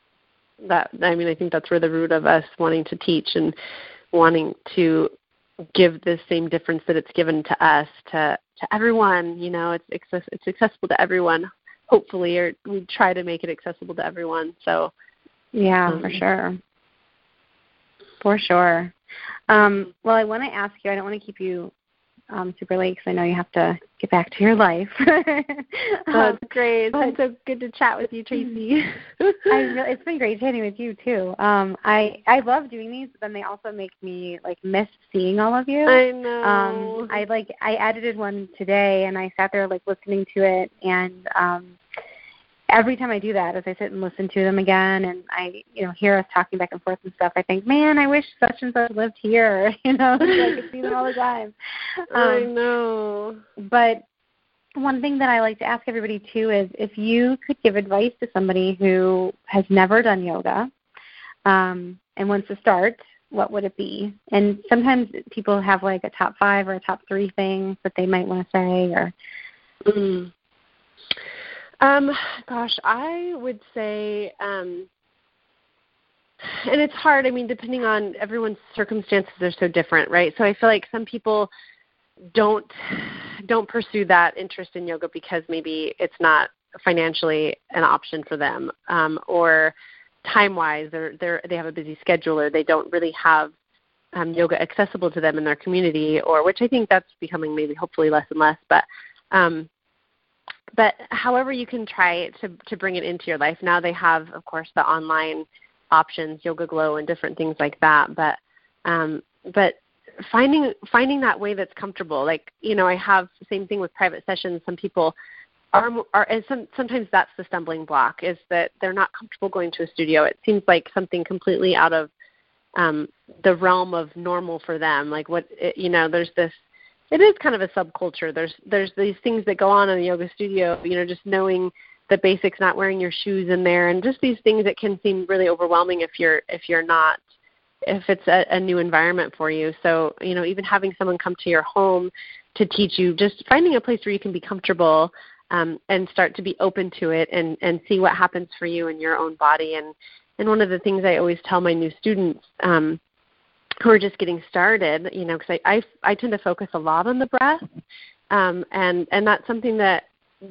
that, I mean, I think that's where the root of us wanting to teach and wanting to give the same difference that it's given to us, to, to everyone. You know, it's access, it's accessible to everyone, hopefully, or we try to make it accessible to everyone. So, yeah, um, for sure. For sure. Um, well, I want to ask you, I don't want to keep you um, super late because I know you have to get back to your life. um, That's great. It's so good to chat with you, Tracy. I really, it's been great chatting with you too. Um, I I love doing these, but then they also make me like miss seeing all of you. I know. Um, I like I edited one today, and I sat there like listening to it, and um, every time I do that, as I sit and listen to them again, and I you know hear us talking back and forth and stuff, I think, man, I wish such and such lived here. You know, so I could see them all the time. Um, I know. But one thing that I like to ask everybody, too, is if you could give advice to somebody who has never done yoga um, and wants to start, what would it be? And sometimes people have, like, a top five or a top three things that they might want to say. Or mm. Um, gosh, I would say, um, and it's hard. I mean, depending on everyone's circumstances are so different, right? So I feel like some people don't don't pursue that interest in yoga because maybe it's not financially an option for them, um, or time-wise, they're, they're, they have a busy schedule, or they don't really have um, yoga accessible to them in their community, or which I think that's becoming maybe hopefully less and less. But um, but however you can try to to bring it into your life. Now they have, of course, the online options, Yoga Glow and different things like that. But um, but finding finding that way that's comfortable. Like, you know, I have the same thing with private sessions. Some people are, are and some, sometimes that's the stumbling block, is that they're not comfortable going to a studio. It seems like something completely out of um, the realm of normal for them. Like what, it, you know, there's this, it is kind of a subculture. There's there's these things that go on in the yoga studio, you know, just knowing the basics, not wearing your shoes in there, and just these things that can seem really overwhelming if you're if you're not if it's a, a new environment for you. So, you know, even having someone come to your home to teach you, just finding a place where you can be comfortable um, and start to be open to it, and, and see what happens for you in your own body. And, and one of the things I always tell my new students um, who are just getting started, you know, because I, I, I tend to focus a lot on the breath, um, and, and that's something that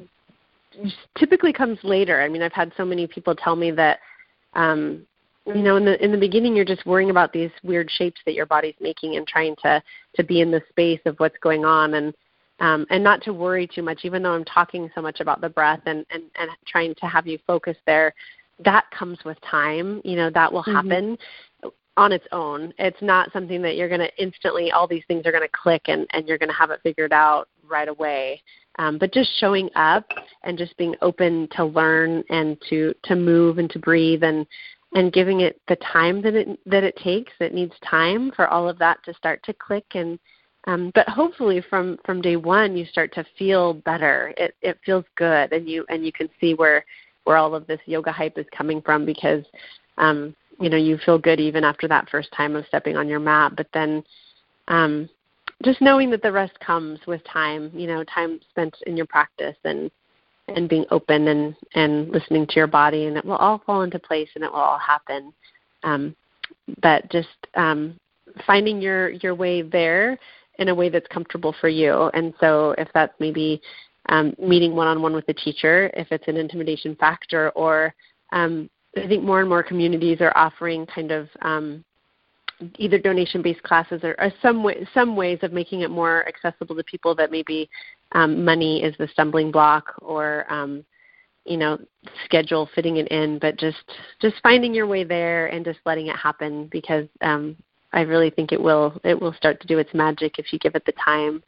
typically comes later. I mean, I've had so many people tell me that, um, you know, in the in the beginning, you're just worrying about these weird shapes that your body's making and trying to, to be in the space of what's going on, and um, and not to worry too much, even though I'm talking so much about the breath and, and, and trying to have you focus there. That comes with time. You know, that will happen mm-hmm. on its own. It's not something that you're going to instantly, all these things are going to click and, and you're going to have it figured out right away. Um, but just showing up and just being open to learn and to, to move and to breathe, and and giving it the time that it that it takes. It needs time for all of that to start to click. And um, but hopefully from, from day one you start to feel better. It it feels good, and you and you can see where where all of this yoga hype is coming from, because um, you know, you feel good even after that first time of stepping on your mat. But then um, just knowing that the rest comes with time. You know, time spent in your practice, and and being open and, and listening to your body, and it will all fall into place and it will all happen. Um, but just um, finding your, your way there in a way that's comfortable for you. And so if that's maybe um, meeting one-on-one with the teacher, if it's an intimidation factor, or um, I think more and more communities are offering kind of um, either donation-based classes or, or some way, some ways of making it more accessible to people that maybe um, money is the stumbling block, or um, you know, schedule fitting it in. But just just finding your way there and just letting it happen, because um, I really think it will it will start to do its magic if you give it the time.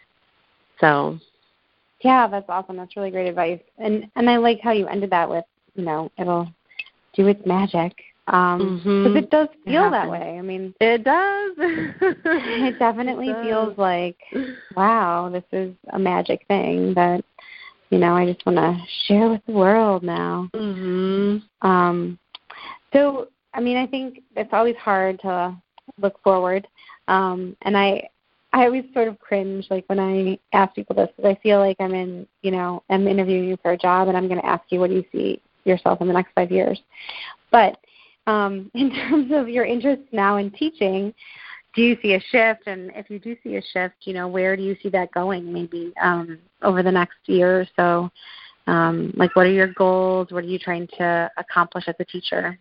So, yeah, that's awesome. That's really great advice. And and I like how you ended that with, you know, it'll do its magic. Um, mm-hmm. Because it does feel it that way. I mean, it does. It definitely it does. feels like, wow, this is a magic thing that, you know, I just want to share with the world now. Mm-hmm. Um, so, I mean, I think it's always hard to look forward. Um, and I, I always sort of cringe, like when I ask people this, because I feel like I'm in, you know, I'm interviewing you for a job, and I'm going to ask you, what do you see yourself in the next five years? But Um, in terms of your interest now in teaching, do you see a shift? And if you do see a shift, you know, where do you see that going maybe um, over the next year or so? Um, like, what are your goals? What are you trying to accomplish as a teacher?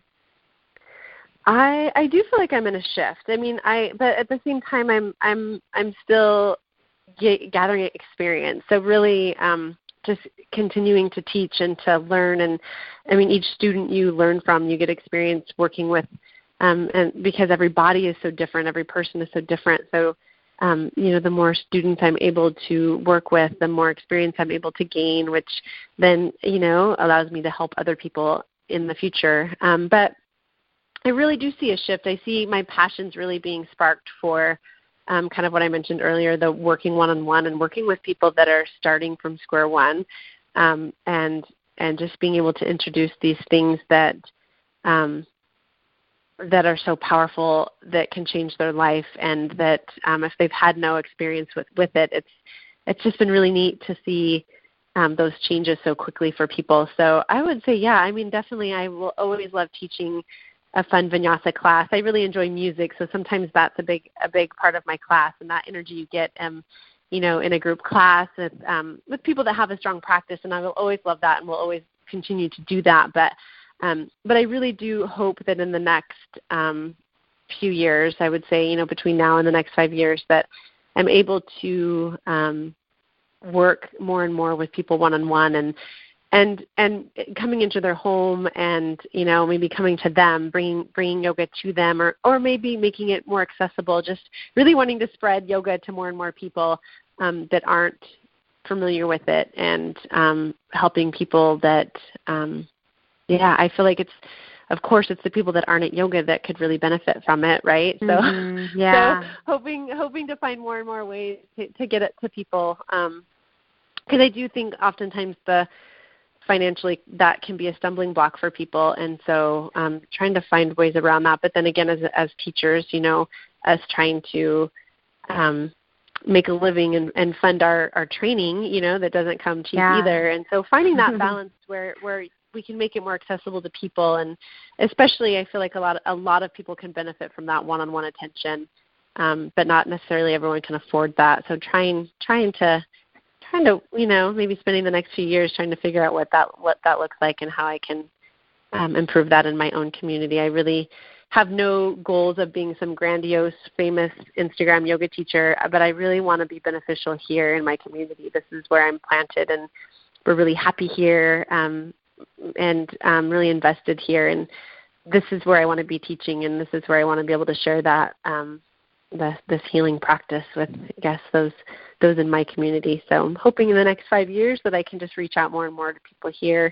I I do feel like I'm in a shift. I mean, I but at the same time, I'm I'm I'm still g- gathering experience. So really, um, just continuing to teach and to learn. And I mean, each student you learn from, you get experience working with, um, and because every body is so different, every person is so different. So, um, you know, the more students I'm able to work with, the more experience I'm able to gain, which then, you know, allows me to help other people in the future. Um, but I really do see a shift. I see my passions really being sparked for Um, kind of what I mentioned earlier, the working one-on-one and working with people that are starting from square one, um, and and just being able to introduce these things that um, that are so powerful, that can change their life, and that um, if they've had no experience with, with it, it's it's just been really neat to see um, those changes so quickly for people. So I would say, yeah, I mean, definitely I will always love teaching a fun vinyasa class. I really enjoy music, so sometimes that's a big a big part of my class, and that energy you get, um, you know, in a group class with, um, with people that have a strong practice, and I will always love that and will always continue to do that. But um, but I really do hope that in the next um, few years, I would say, you know, between now and the next five years, that I'm able to um, work more and more with people one-on-one and and and coming into their home and, you know, maybe coming to them, bringing bringing yoga to them, or, or maybe making it more accessible, just really wanting to spread yoga to more and more people um, that aren't familiar with it, and um, helping people that, um, yeah, I feel like it's, of course, it's the people that aren't at yoga that could really benefit from it, right? So, mm-hmm. yeah. so hoping hoping to find more and more ways to, to get it to people, because um, I do think oftentimes the financially that can be a stumbling block for people, and so um, trying to find ways around that. But then again, as as teachers, you know, us trying to um, make a living and, and fund our, our training, you know, that doesn't come cheap yeah. either. And so finding that balance where where we can make it more accessible to people, and especially I feel like a lot a lot of people can benefit from that one-on-one attention, um, but not necessarily everyone can afford that. So trying trying to trying to, you know, maybe spending the next few years trying to figure out what that what that looks like and how I can um, improve that in my own community. I really have no goals of being some grandiose, famous Instagram yoga teacher, but I really want to be beneficial here in my community. This is where I'm planted, and we're really happy here um, and um, really invested here. And this is where I want to be teaching, and this is where I want to be able to share that um, the, this healing practice with, I guess, those those in my community. So I'm hoping in the next five years that I can just reach out more and more to people here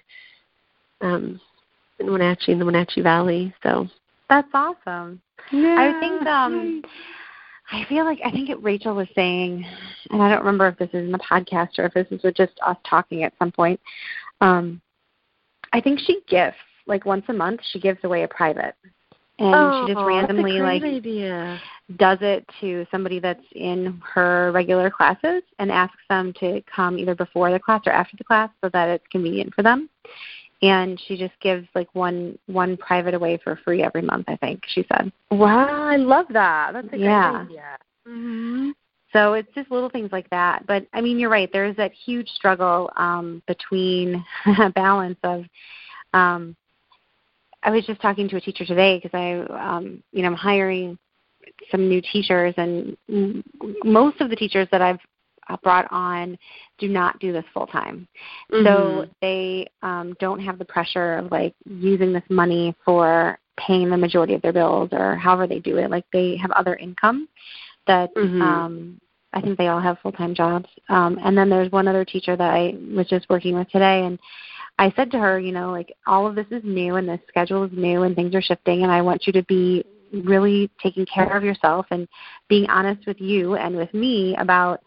um, in Wenatchee, in the Wenatchee Valley. So that's awesome. Yeah. I think um, I feel like I think it, Rachel was saying, and I don't remember if this is in the podcast or if this is just us talking at some point. Um, I think she gifts, like once a month, she gives away a private. And oh, she just randomly like idea. does it to somebody that's in her regular classes and asks them to come either before the class or after the class so that it's convenient for them. And she just gives like one one private away for free every month, I think she said. Wow, I love that. That's a yeah. great idea. Mm-hmm. So it's just little things like that. But, I mean, you're right. There's that huge struggle um, between balance of um, – I was just talking to a teacher today because I, um, you know, I'm hiring some new teachers, and m- most of the teachers that I've brought on do not do this full time. Mm-hmm. So they um, don't have the pressure of like using this money for paying the majority of their bills or however they do it. Like they have other income that mm-hmm. um, I think they all have full-time jobs. Um, and then there's one other teacher that I was just working with today, and I said to her, you know, like all of this is new and the schedule is new and things are shifting, and I want you to be really taking care of yourself and being honest with you and with me about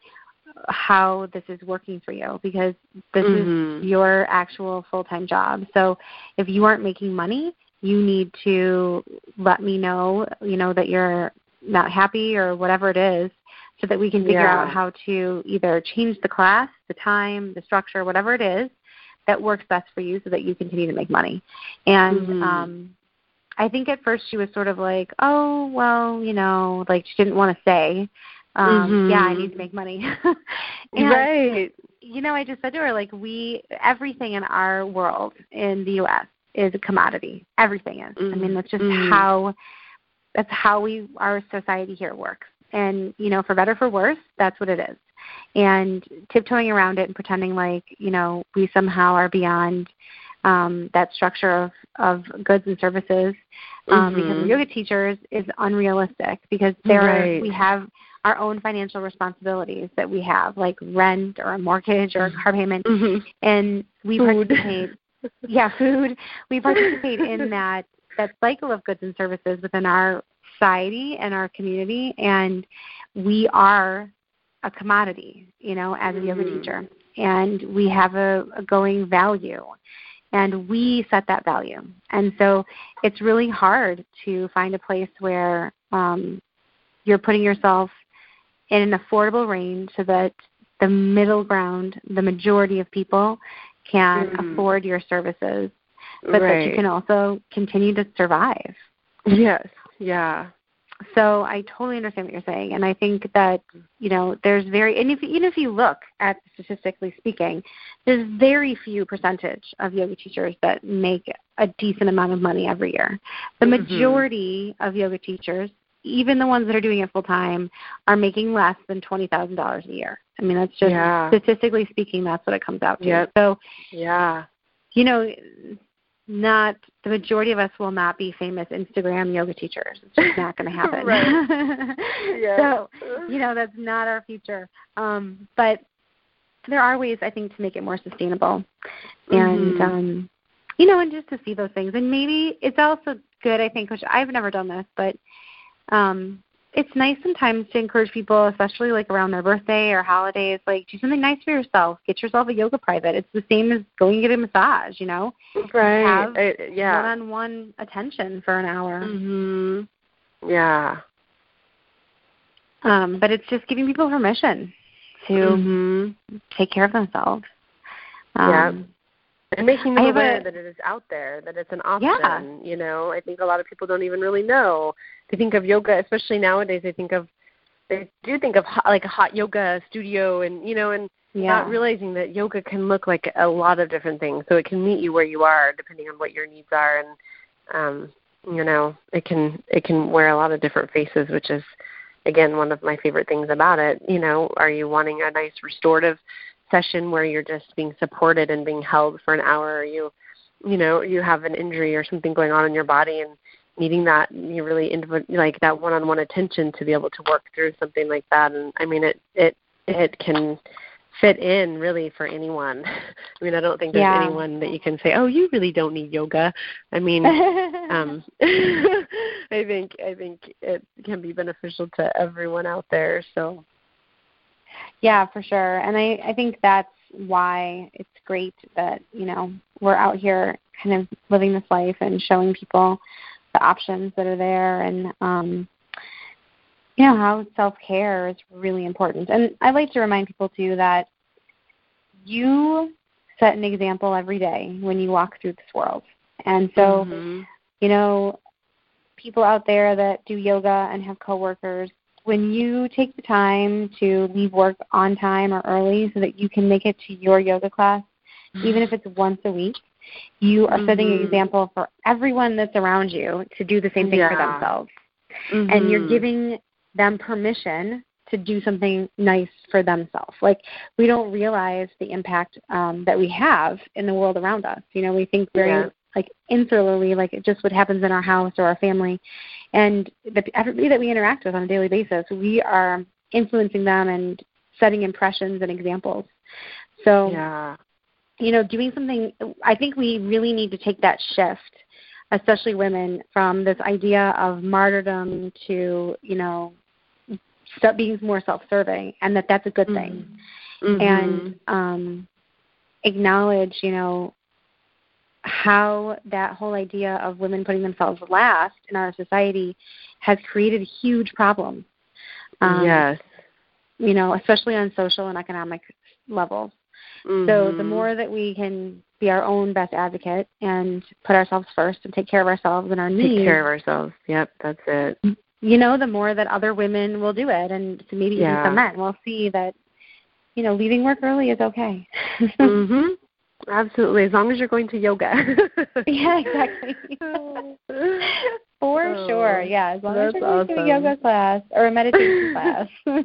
how this is working for you, because this mm-hmm. is your actual full-time job. So if you aren't making money, you need to let me know, you know, that you're not happy or whatever it is, so that we can figure yeah. out how to either change the class, the time, the structure, whatever it is that works best for you so that you continue to make money. And mm-hmm. um, I think at first she was sort of like, oh, well, you know, like she didn't want to say, um, mm-hmm. yeah, I need to make money. and, right. You know, I just said to her, like, we, everything in our world in the U S is a commodity. Everything is. Mm-hmm. I mean, that's just mm-hmm. how, that's how we, our society here works. And, you know, for better or for worse, that's what it is. And tiptoeing around it and pretending like, you know, we somehow are beyond um, that structure of, of goods and services um, mm-hmm. because we're yoga teachers is unrealistic, because there right. are, we have our own financial responsibilities that we have, like rent or a mortgage or a car payment, mm-hmm. and we food. participate. yeah, food. We participate in that that cycle of goods and services within our society and our community, and we are a commodity, you know, as a yoga mm-hmm. teacher, and we have a, a going value, and we set that value. And so it's really hard to find a place where um, you're putting yourself in an affordable range so that the middle ground, the majority of people can mm-hmm. afford your services, but right. that you can also continue to survive. Yes, yeah. So I totally understand what you're saying, and I think that, you know, there's very, and if, even if you look at statistically speaking, there's very few percentage of yoga teachers that make a decent amount of money every year. The mm-hmm. majority of yoga teachers, even the ones that are doing it full time, are making less than twenty thousand dollars a year. I mean, that's just yeah. statistically speaking, that's what it comes out to. Yep. So, yeah, you know, not the majority of us will not be famous Instagram yoga teachers. It's just not going to happen. Right. Yeah. So, you know, that's not our future. Um, but there are ways, I think, to make it more sustainable. And, mm-hmm. um, you know, and just to see those things. And maybe it's also good, I think, which I've never done this, but um, it's nice sometimes to encourage people, especially like around their birthday or holidays, like do something nice for yourself. Get yourself a yoga private. It's the same as going to get a massage, you know? Right. Have it, yeah. one-on-one attention for an hour. Mm-hmm. Yeah. Um, but it's just giving people permission to mm-hmm. take care of themselves. Um, yeah. And making them aware a, that it is out there, that it's an option. Yeah. You know, I think a lot of people don't even really know. They think of yoga, especially nowadays, they think of, they do think of hot, like a hot yoga studio and, you know, and yeah. not realizing that yoga can look like a lot of different things. So it can meet you where you are depending on what your needs are. And, um, you know, it can, it can wear a lot of different faces, which is, again, one of my favorite things about it. You know, are you wanting a nice restorative session where you're just being supported and being held for an hour? Or you, you know, you have an injury or something going on in your body and needing that, you really, like that one-on-one attention to be able to work through something like that. And I mean, it, it, it can fit in really for anyone. I mean, I don't think there's yeah. anyone that you can say, oh, you really don't need yoga. I mean, um, I think, I think it can be beneficial to everyone out there. So. Yeah, for sure. And I, I think that's why it's great that, you know, we're out here kind of living this life and showing people the options that are there and, um, you know, how self-care is really important. And I like to remind people, too, that you set an example every day when you walk through this world. And so, mm-hmm. you know, people out there that do yoga and have coworkers, when you take the time to leave work on time or early so that you can make it to your yoga class, mm-hmm. even if it's once a week, you are mm-hmm. setting an example for everyone that's around you to do the same thing yeah. for themselves. Mm-hmm. And you're giving them permission to do something nice for themselves. Like, we don't realize the impact um, that we have in the world around us. You know, we think very, yeah. like, insularly, like it just what happens in our house or our family. And the, everybody that we interact with on a daily basis, we are influencing them and setting impressions and examples. So, yeah. you know, doing something, I think we really need to take that shift, especially women, from this idea of martyrdom to, you know, stop being more self-serving, and that that's a good thing. Mm-hmm. And um, acknowledge, you know, how that whole idea of women putting themselves last in our society has created huge problems. Um, yes. You know, especially on social and economic levels. Mm-hmm. So the more that we can be our own best advocate and put ourselves first and take care of ourselves and our needs. Take care of ourselves. Yep, that's it. You know, the more that other women will do it, and maybe yeah. even some men will see that, you know, leaving work early is okay. mm-hmm. Absolutely, as long as you're going to yoga. Yeah, exactly. For oh, sure, yeah, as long as you're going awesome. to a yoga class or a meditation class.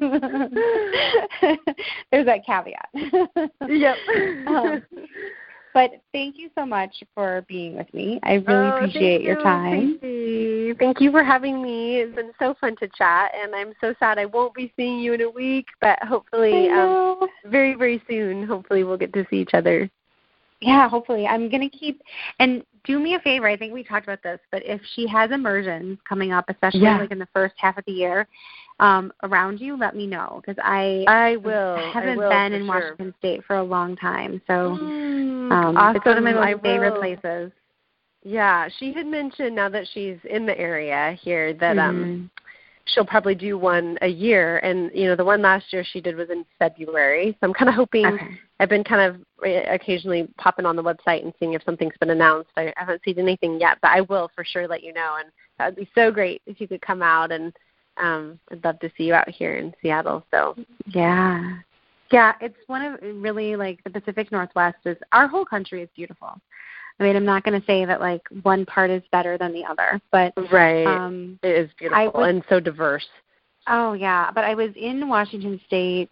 There's that caveat. Yep. um, but thank you so much for being with me. I really oh, appreciate you, your time. Tracy. Thank you for having me. It's been so fun to chat, and I'm so sad I won't be seeing you in a week, but hopefully um, very, very soon, hopefully we'll get to see each other. Yeah, hopefully. I'm going to keep, and do me a favor, I think we talked about this, but if she has immersions coming up, especially yeah. like in the first half of the year, um, around you, let me know, because I, I will. haven't I will, been in sure. Washington State for a long time, so mm, um, awesome. it's one of my most I favorite will. places. Yeah, she had mentioned now that she's in the area here that mm-hmm. um she'll probably do one a year. And, you know, the one last year she did was in February. So I'm kind of hoping, okay. I've been kind of occasionally popping on the website and seeing if something's been announced. I haven't seen anything yet, but I will for sure let you know. And that would be so great if you could come out, and um, I'd love to see you out here in Seattle. So yeah. Yeah, it's one of really, like, the Pacific Northwest is, our whole country is beautiful. I mean, I'm not going to say that, like, one part is better than the other, but right, um, it is beautiful was, and so diverse. Oh yeah, but I was in Washington State.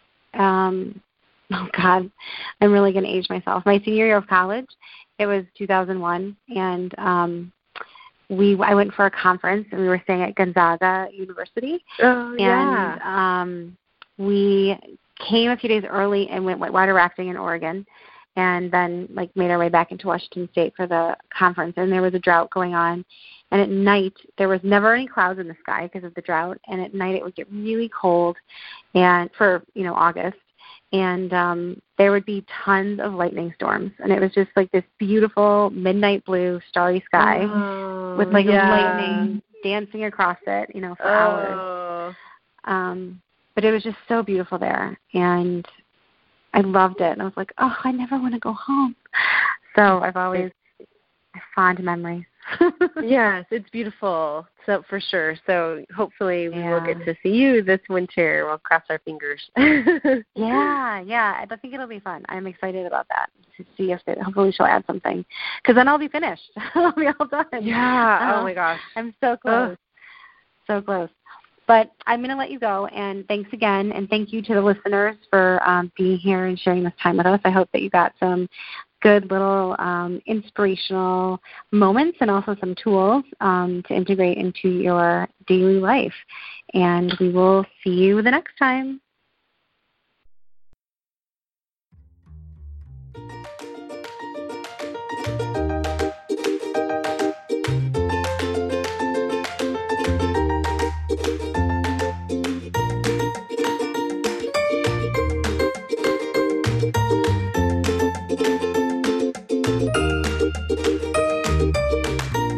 Um, oh God, I'm really going to age myself. My senior year of college, it was two thousand one, and um, we I went for a conference, and we were staying at Gonzaga University. Oh and, yeah. Um, we came a few days early and went whitewater rafting in Oregon. And then, like, made our way back into Washington State for the conference. And there was a drought going on. And at night, there was never any clouds in the sky because of the drought. And at night, it would get really cold, and for, you know, August. And um, there would be tons of lightning storms. And it was just, like, this beautiful midnight blue starry sky oh, with, like, yeah. lightning dancing across it, you know, for oh. hours. Um, but it was just so beautiful there. And I loved it, and I was like, oh, I never want to go home. So I've always fond memories. Yes, it's beautiful, so for sure. So hopefully we yeah. will get to see you this winter. We'll cross our fingers. yeah, yeah. I think it'll be fun. I'm excited about that, to see if it, hopefully she'll add something, because then I'll be finished. I'll be all done. Yeah. Uh, oh, my gosh. I'm so close. Ugh. So close. But I'm going to let you go, and thanks again, and thank you to the listeners for um, being here and sharing this time with us. I hope that you got some good little um, inspirational moments and also some tools um, to integrate into your daily life. And we will see you the next time.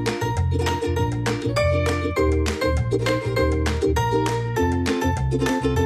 Thank you.